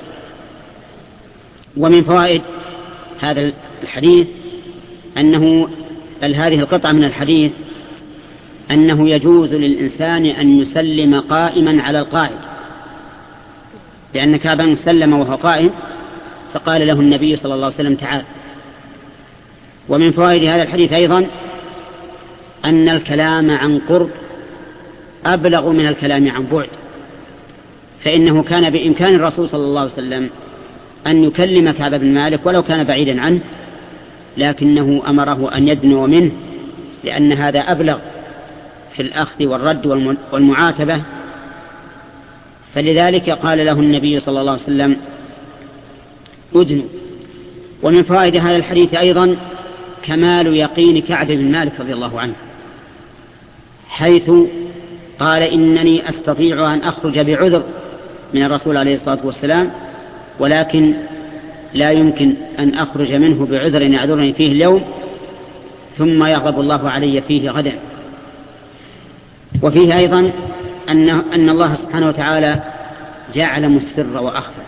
ومن فوائد هذا الحديث أنه هذه القطعة من الحديث أنه يجوز للإنسان أن يسلم قائما على القاعد، لأن كعبا سلم وهو قائم فقال له النبي صلى الله عليه وسلم تعال. ومن فوائد هذا الحديث أيضا أن الكلام عن قرب أبلغ من الكلام عن بعد، فإنه كان بإمكان الرسول صلى الله عليه وسلم أن يكلم كعب بن مالك ولو كان بعيدا عنه، لكنه أمره أن يدنو منه لأن هذا أبلغ في الأخذ والرد والمعاتبة، فلذلك قال له النبي صلى الله عليه وسلم أدنو. ومن فوائد هذا الحديث أيضا كمال يقين كعب بن مالك رضي الله عنه، حيث قال إنني أستطيع أن أخرج بعذر من الرسول عليه الصلاة والسلام، ولكن لا يمكن أن أخرج منه بعذر يعذرني فيه اليوم ثم يغضب الله علي فيه غدا. وفيه أيضا أن الله سبحانه وتعالى يعلم السر وأخفى،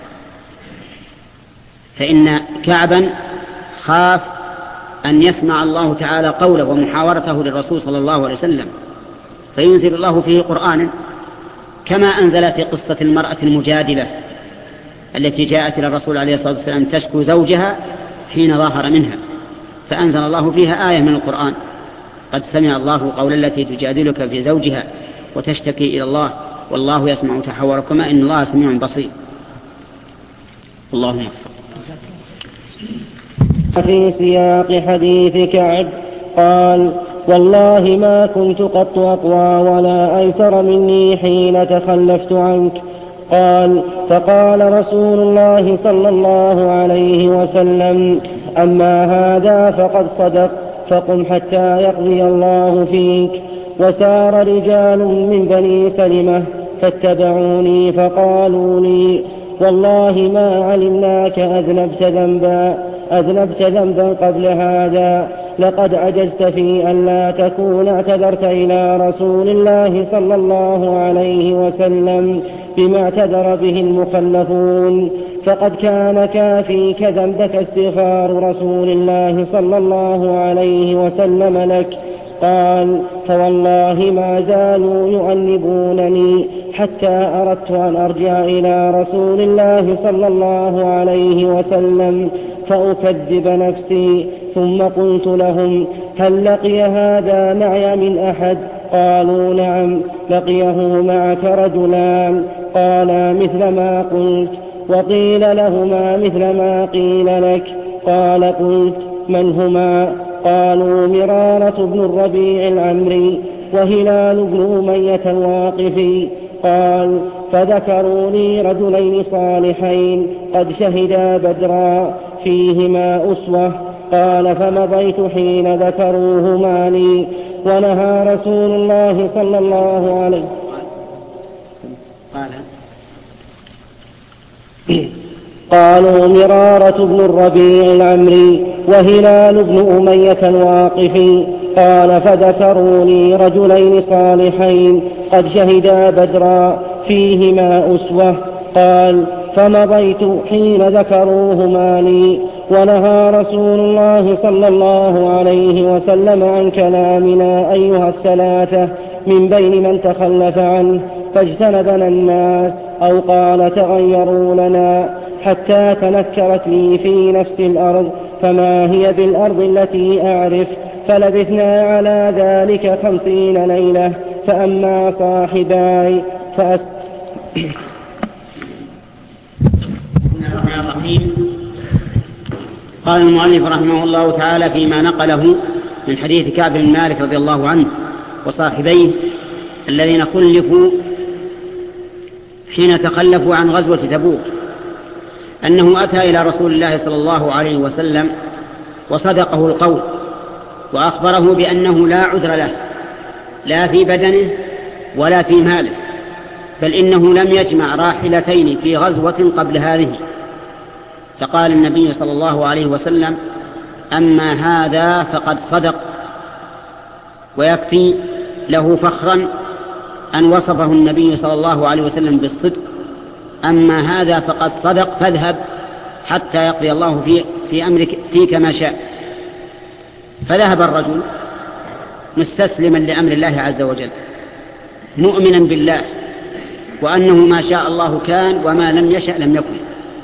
فإن كعبا خاف أن يسمع الله تعالى قوله ومحاورته للرسول صلى الله عليه وسلم فينزل الله فيه قرآنا، كما أنزل في قصة المرأة المجادلة التي جاءت إلى الرسول عليه الصلاة والسلام تشكو زوجها حين ظاهر منها، فأنزل الله فيها آية من القرآن قد سمع الله قول التي تجادلك في زوجها وتشتكي إلى الله والله يسمع تحاوركما إن الله سميع بصير. اللهم في سياق حديث كعب قال والله ما كنت قط أقوى ولا أيسر مني حين تخلفت عنك. قال فقال رسول الله صلى الله عليه وسلم أما هذا فقد صدق فقم حتى يقضي الله فيك. وسار رجال من بني سلمة فاتبعوني فقالوا لي والله ما علمناك أذنبت ذنبا قبل هذا، لقد عجزت في أن لا تكون اعتذرت إلى رسول الله صلى الله عليه وسلم بما اعتذر به المخلفون، فقد كان كافيك ذنبك استغفار رسول الله صلى الله عليه وسلم لك. قال فوالله ما زالوا يؤنبونني حتى أردت أن أرجع إلى رسول الله صلى الله عليه وسلم فأكذب نفسي، ثم قلت لهم هل لقي هذا معي من أحد؟ قالوا نعم لقيه معك رجلان قالا مثل ما قلت، وقيل لهما مثل ما قيل لك. قال قلت من هما؟ قالوا مرارة بن الربيع العمري وهلال بن أمية الواقفي. قال فذكروا لي رجلين صالحين قد شهدا بدرا فيهما أسوة. قال فمضيت حين ذكروهما لي، ونهى رسول الله صلى الله عليه قالوا مرارة بن الربيع العمري وهلال بن أمية الواقفي. قال فذكروا لي رجلين صالحين قد شهدا بدرا فيهما أسوة. قال فمضيت حين ذكروهما لي، ونهى رسول الله صلى الله عليه وسلم عن كلامنا أيها الثلاثة من بين من تخلف عنه، فاجتنبنا الناس، أو قال تغيروا لنا، حتى تنكرت لي في نفس الأرض فما هي بالأرض التي أعرف، فلبثنا على ذلك 50 ليلة. فأما صاحباي قال المؤلف رحمه الله تعالى فيما نقله من حديث كعب بن مالك رضي الله عنه وصاحبيه الذين خلفوا حين تخلفوا عن غزوة تبوك، أنه أتى إلى رسول الله صلى الله عليه وسلم وصدقه القول، وأخبره بأنه لا عذر له لا في بدنه ولا في ماله، بل إنه لم يجمع راحلتين في غزوة قبل هذه. فقال النبي صلى الله عليه وسلم: أما هذا فقد صدق، ويكفي له فخرا أن وصفه النبي صلى الله عليه وسلم بالصدق. أما هذا فقد صدق، فاذهب حتى يقضي الله في أمرك فيك ما شاء. فذهب الرجل مستسلما لأمر الله عز وجل، مؤمنا بالله وأنه ما شاء الله كان وما لم يشأ لم يكن.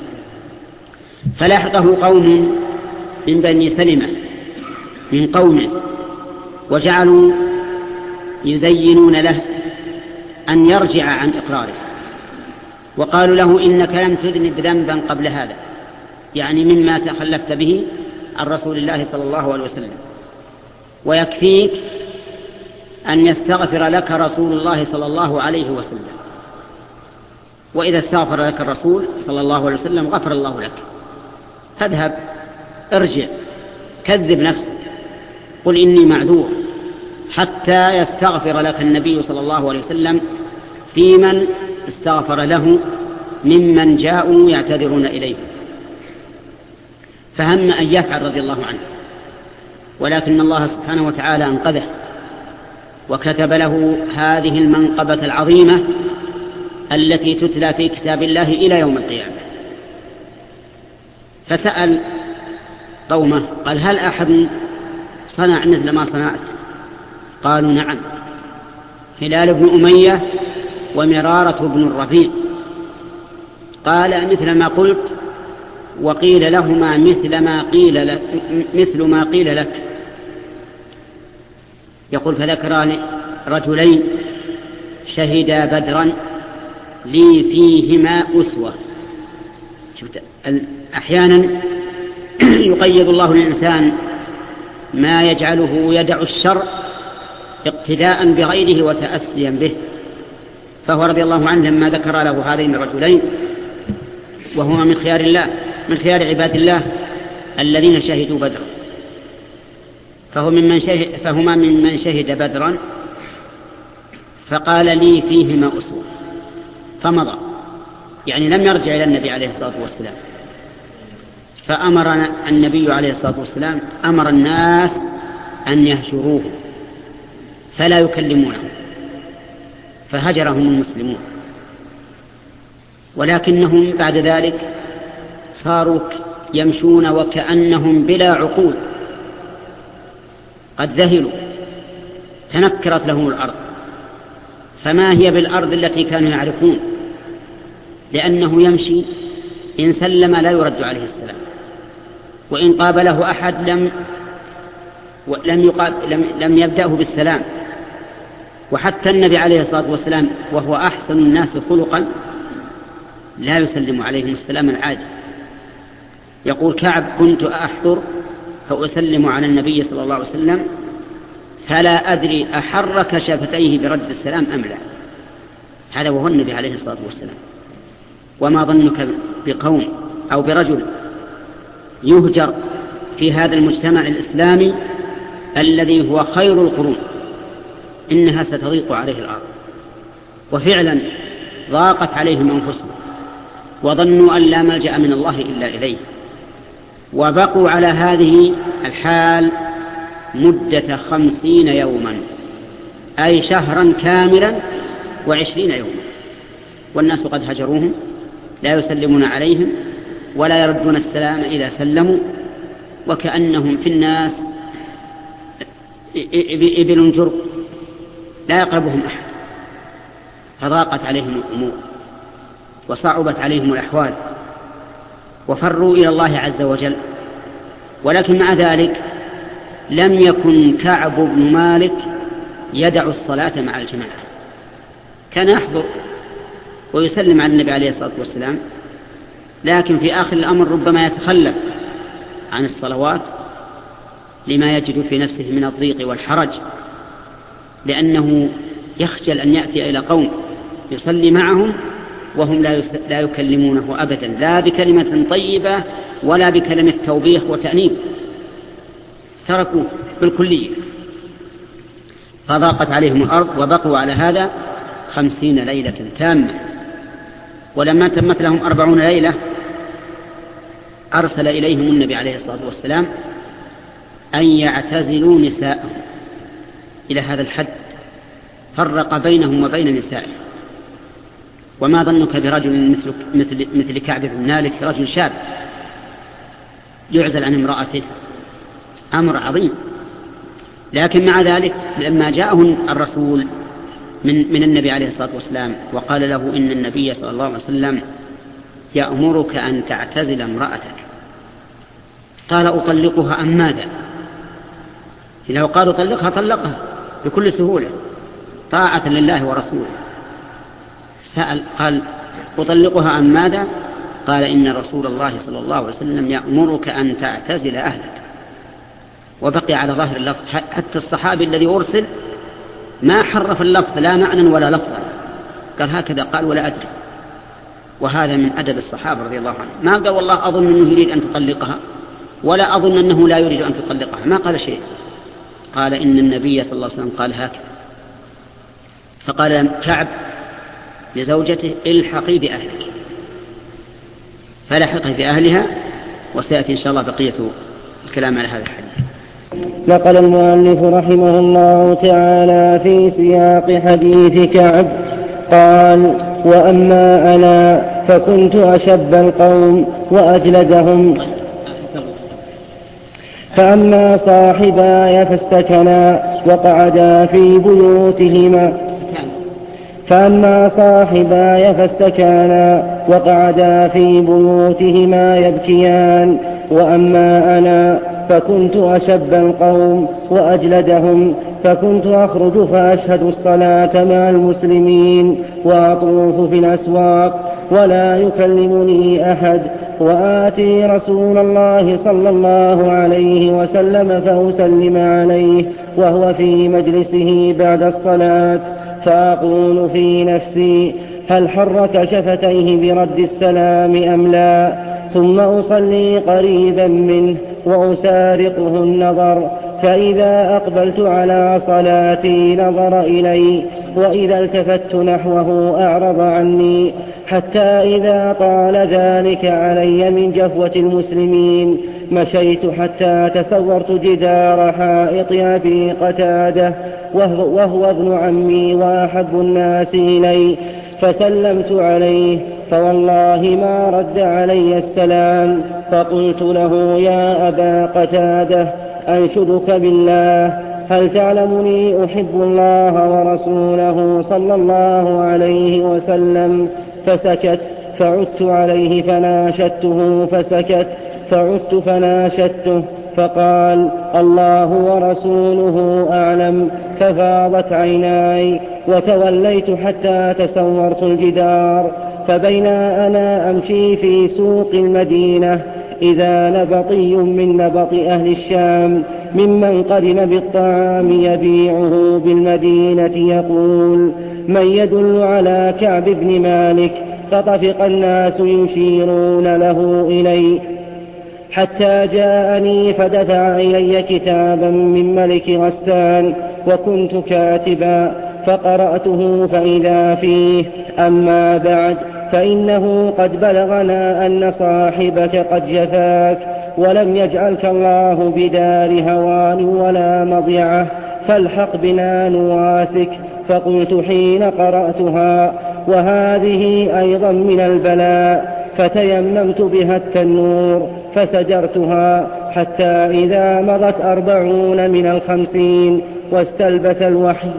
فلاحقه قوم من بني سلمة من قومه، وجعلوا يزينون له أن يرجع عن إقراره، وقالوا له: إنك لم تذنب ذنبا قبل هذا، يعني مما تخلفت به عن رسول الله صلى الله عليه وسلم، ويكفيك أن يستغفر لك رسول الله صلى الله عليه وسلم، وإذا استغفر لك الرسول صلى الله عليه وسلم غفر الله لك. فاذهب ارجع، كذب نفسك، قل إني معذور، حتى يستغفر لك النبي صلى الله عليه وسلم في من استغفر له ممن جاءوا يعتذرون إليه. فهم أن يفعل رضي الله عنه، ولكن الله سبحانه وتعالى أنقذه وكتب له هذه المنقبة العظيمة التي تتلى في كتاب الله إلى يوم القيامة. فسأل قومه قال: هل أحد صنع مثل ما صنعت؟ قالوا: نعم، هلال بن أمية ومرارة بن الربيع. قال: مثل ما قلت، وقيل لهما مثل ما قيل لك. يقول: فذكران رجلين شهدا بدرا لي فيهما أسوة. أحيانا يقيد الله للإنسان ما يجعله يدع الشر اقتداء بغيره وتأسيا به. فهو رضي الله عنه لما ذكر له هذين الرجلين، وهما من خيار الله، من خيار عباد الله الذين شهدوا بدرا، فهما ممن شهد بدرا، فقال: لي فيهما أسوة. فمضى، يعني لم يرجع إلى النبي عليه الصلاة والسلام. فأمر النبي عليه الصلاة والسلام أمر الناس أن يهجروه فلا يكلمونه، فهجرهم المسلمون. ولكنهم بعد ذلك صاروا يمشون وكأنهم بلا عقول، قد ذهلوا، تنكرت لهم الأرض، فما هي بالأرض التي كانوا يعرفون، لأنه يمشي إن سلم لا يرد عليه السلام، وإن قابله أحد لم يبدأه بالسلام. وحتى النبي عليه الصلاة والسلام وهو أحسن الناس خلقا لا يسلم عليهم السلام العاجل. يقول كعب: كنت أحضر فأسلم على النبي صلى الله عليه وسلم فلا أدري أحرك شفتيه برد السلام أم لا. هذا وهو النبي عليه الصلاة والسلام. وما ظنك بقوم أو برجل يهجر في هذا المجتمع الإسلامي الذي هو خير القرون؟ إنها ستضيق عليه الأرض. وفعلا ضاقت عليهم أنفسهم وظنوا أن لا ملجأ من الله إلا إليه، وبقوا على هذه الحال مدة 50 يوما، أي شهرا كاملا و20 يوما، والناس قد هجروهم، لا يسلمون عليهم ولا يردون السلام إذا سلموا، وكأنهم في الناس إبل جرب لا يقربهم أحد. فضاقت عليهم الأمور وصعبت عليهم الأحوال وفروا إلى الله عز وجل. ولكن مع ذلك لم يكن كعب بن مالك يدع الصلاة مع الجماعة، كان يحضر ويسلم على النبي عليه الصلاة والسلام، لكن في آخر الأمر ربما يتخلف عن الصلوات لما يجد في نفسه من الضيق والحرج، لأنه يخجل أن يأتي إلى قوم يصلي معهم وهم لا يكلمونه أبدا، لا بكلمة طيبة ولا بكلمة توبيخ وتأنيب، تركوه بالكلية. فضاقت عليهم الأرض وبقوا على هذا 50 ليلة تامة. ولما تمت لهم 40 ليلة أرسل إليهم النبي عليه الصلاة والسلام أن يعتزلوا نساءهم إلى هذا الحد، فرق بينهم وبين نسائهم. وما ظنك برجل مثل كعب بن مالك، رجل شاب يعزل عن امرأته، أمر عظيم. لكن مع ذلك لما جاءه الرسول من النبي عليه الصلاة والسلام وقال له إن النبي صلى الله عليه وسلم يأمرك أن تعتزل امرأتك، قال أطلقها أم ماذا؟ إذا قالوا طلقها طلقها بكل سهولة طاعة لله ورسوله. سأل قال أطلقها أم ماذا؟ قال إن رسول الله صلى الله عليه وسلم يأمرك أن تعتزل أهلك. وبقي على ظاهر اللفظ، حتى الصحابي الذي أرسل ما حرف اللفظ لا معنى ولا لفظا، قال هكذا قال ولا أدري. وهذا من أدب الصحابة رضي الله عنهم، ما قال والله أظن أنه يريد أن تطلقها ولا أظن أنه لا يريد أن تطلقها، ما قال شيء، قال إن النبي صلى الله عليه وسلم قال هكذا. فقال كعب لزوجته الحقي بأهلك، فلحقه بأهلها. وسيأتي إن شاء الله بقية الكلام على هذا الحديث. نقل المؤلف رحمه الله تعالى في سياق حديث كعب قال: وأما أنا فكنت أشب القوم وأجلدهم، فأما صاحباي فاستكنا وقعدا في بيوتهما يبكيان، وأما أنا فكنت أشب القوم وأجلدهم، فكنت أخرج فأشهد الصلاة مع المسلمين وأطوف في الأسواق ولا يكلمني أحد، وآتي رسول الله صلى الله عليه وسلم فأسلم عليه وهو في مجلسه بعد الصلاة، فأقول في نفسي هل حرك شفتيه برد السلام أم لا، ثم أصلي قريبا منه وأسارقه النظر، فإذا أقبلت على صلاتي نظر إلي، وإذا التفت نحوه أعرض عني، حتى إذا طال ذلك علي من جفوة المسلمين مشيت حتى تصورت جدار حائط أبي قتادة وهو ابن عمي وأحب الناس إلي، فسلمت عليه فوالله ما رد علي السلام، فقلت له يا أبا قتادة أنشدك بالله هل تعلمني أحب الله ورسوله صلى الله عليه وسلم؟ فسكت، فعدت عليه فناشدته فسكت، فعدت فناشدته فقال الله ورسوله أعلم، ففاضت عيناي وتوليت حتى تسورت الجدار، فبينا أنا أمشي في سوق المدينة إذا نبطي من نبط أهل الشام ممن قرن بالطعام يبيعه بالمدينة يقول من يدل على كعب بن مالك، فطفق الناس يشيرون له إلي حتى جاءني فدفع إلي كتابا من ملك غسان وكنت كاتبا، فقرأته فإذا فيه: أما بعد، فإنه قد بلغنا أن صاحبك قد جفاك، ولم يجعلك الله بدار هوان ولا مضيعة، فالحق بنا نواسك. فقلت حين قرأتها: وهذه أيضا من البلاء، فتيممت بها التنور فسجرتها حتى إذا مضت 40 من 50 واستلبث الوحي.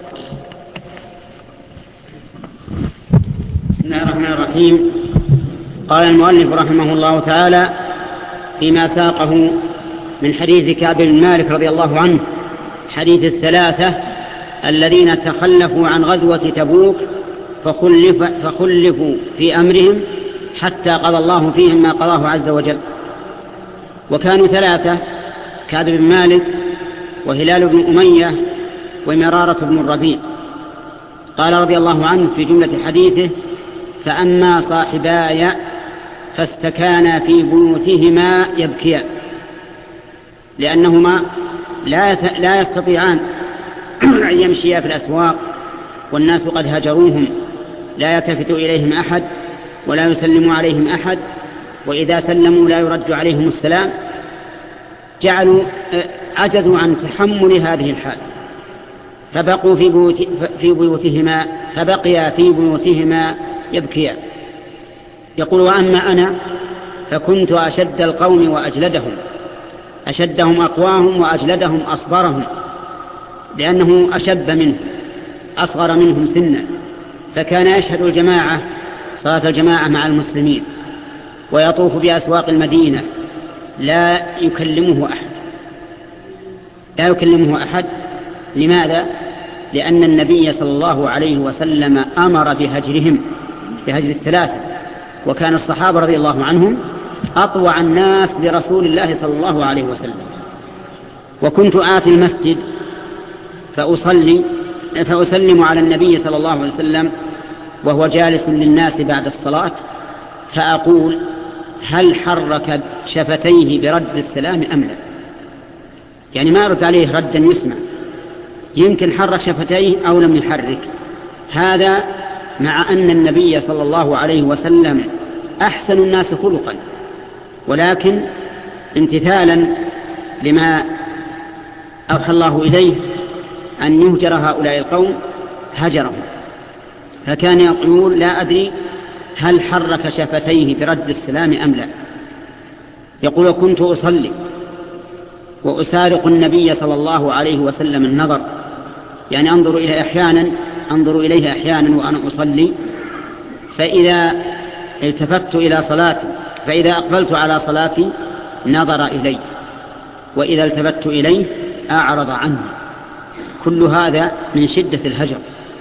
بسم الله الرحمن الرحيم. قال المؤلف رحمه الله تعالى فيما ساقه من حديث كعب بن مالك رضي الله عنه، حديث الثلاثة الذين تخلفوا عن غزوة تبوك فخلفوا في أمرهم حتى قضى الله فيهم ما قضاه عز وجل. وكانوا ثلاثة: كعب بن مالك، وهلال بن أمية، ومرارة بن الربيع. قال رضي الله عنه في جملة حديثه: فأما صاحباي فاستكانا في بيوتهما يبكيان، لأنهما لا يستطيعان أن يمشيا في الأسواق والناس قد هجروهم، لا يلتفت إليهم أحد ولا يسلم عليهم أحد، وإذا سلموا لا يرد عليهم السلام، عجزوا عن تحمل هذه الحال، فبقيا في بيوتهما يبكيان. يقول: وأما أنا فكنت أشد القوم وأجلدهم، أشدهم أقواهم وأجلدهم أصبرهم، لأنه أشب منهم أصغر منهم سنا، فكان يشهد الجماعة صلاة الجماعة مع المسلمين ويطوف بأسواق المدينة لا يكلمه أحد. لماذا؟ لأن النبي صلى الله عليه وسلم أمر بهجر الثلاثة، وكان الصحابة رضي الله عنهم أطوع الناس لرسول الله صلى الله عليه وسلم. وكنت آتي المسجد فأسلم على النبي صلى الله عليه وسلم وهو جالس للناس بعد الصلاة، فأقول: هل حرك شفتيه برد السلام أم لا؟ يعني ما أرد عليه ردا يسمع، يمكن حرك شفتيه أو لم يحرك. هذا مع أن النبي صلى الله عليه وسلم أحسن الناس خلقا، ولكن امتثالا لما أوحى الله إليه أن يهجر هؤلاء القوم هجرهم، فكان يقول: لا أدري هل حرك شفتيه برد السلام أم لا. يقول: كنت أصلي وأسارق النبي صلى الله عليه وسلم النظر، يعني أنظر إليه أحيانا وأنا أصلي، فإذا أقبلت على صلاتي نظر إلي، وإذا التفت إليه أعرض عنه. كل هذا من شدة الهجر.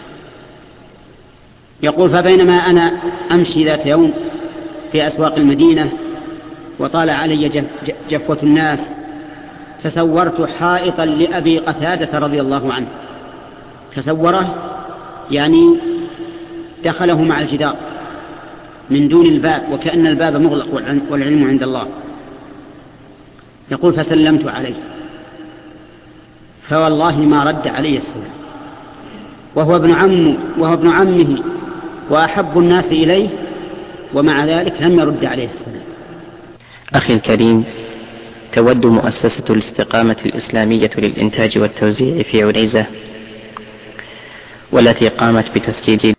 يقول: فبينما أنا أمشي ذات يوم في أسواق المدينة وطال علي جفوة الناس، تصورت حائطا لأبي قتادة رضي الله عنه. تصوره يعني دخله مع الجدار من دون الباب، وكأن الباب مغلق والعلم عند الله. يقول: فسلمت عليه، فوالله ما رد علي السلام، وهو ابن عمه وأحب الناس إليه، ومع ذلك لم يرد عليه السلام. أخي الكريم، تود مؤسسة الاستقامة الإسلامية للإنتاج والتوزيع في عنيزة، والتي قامت بتسجيل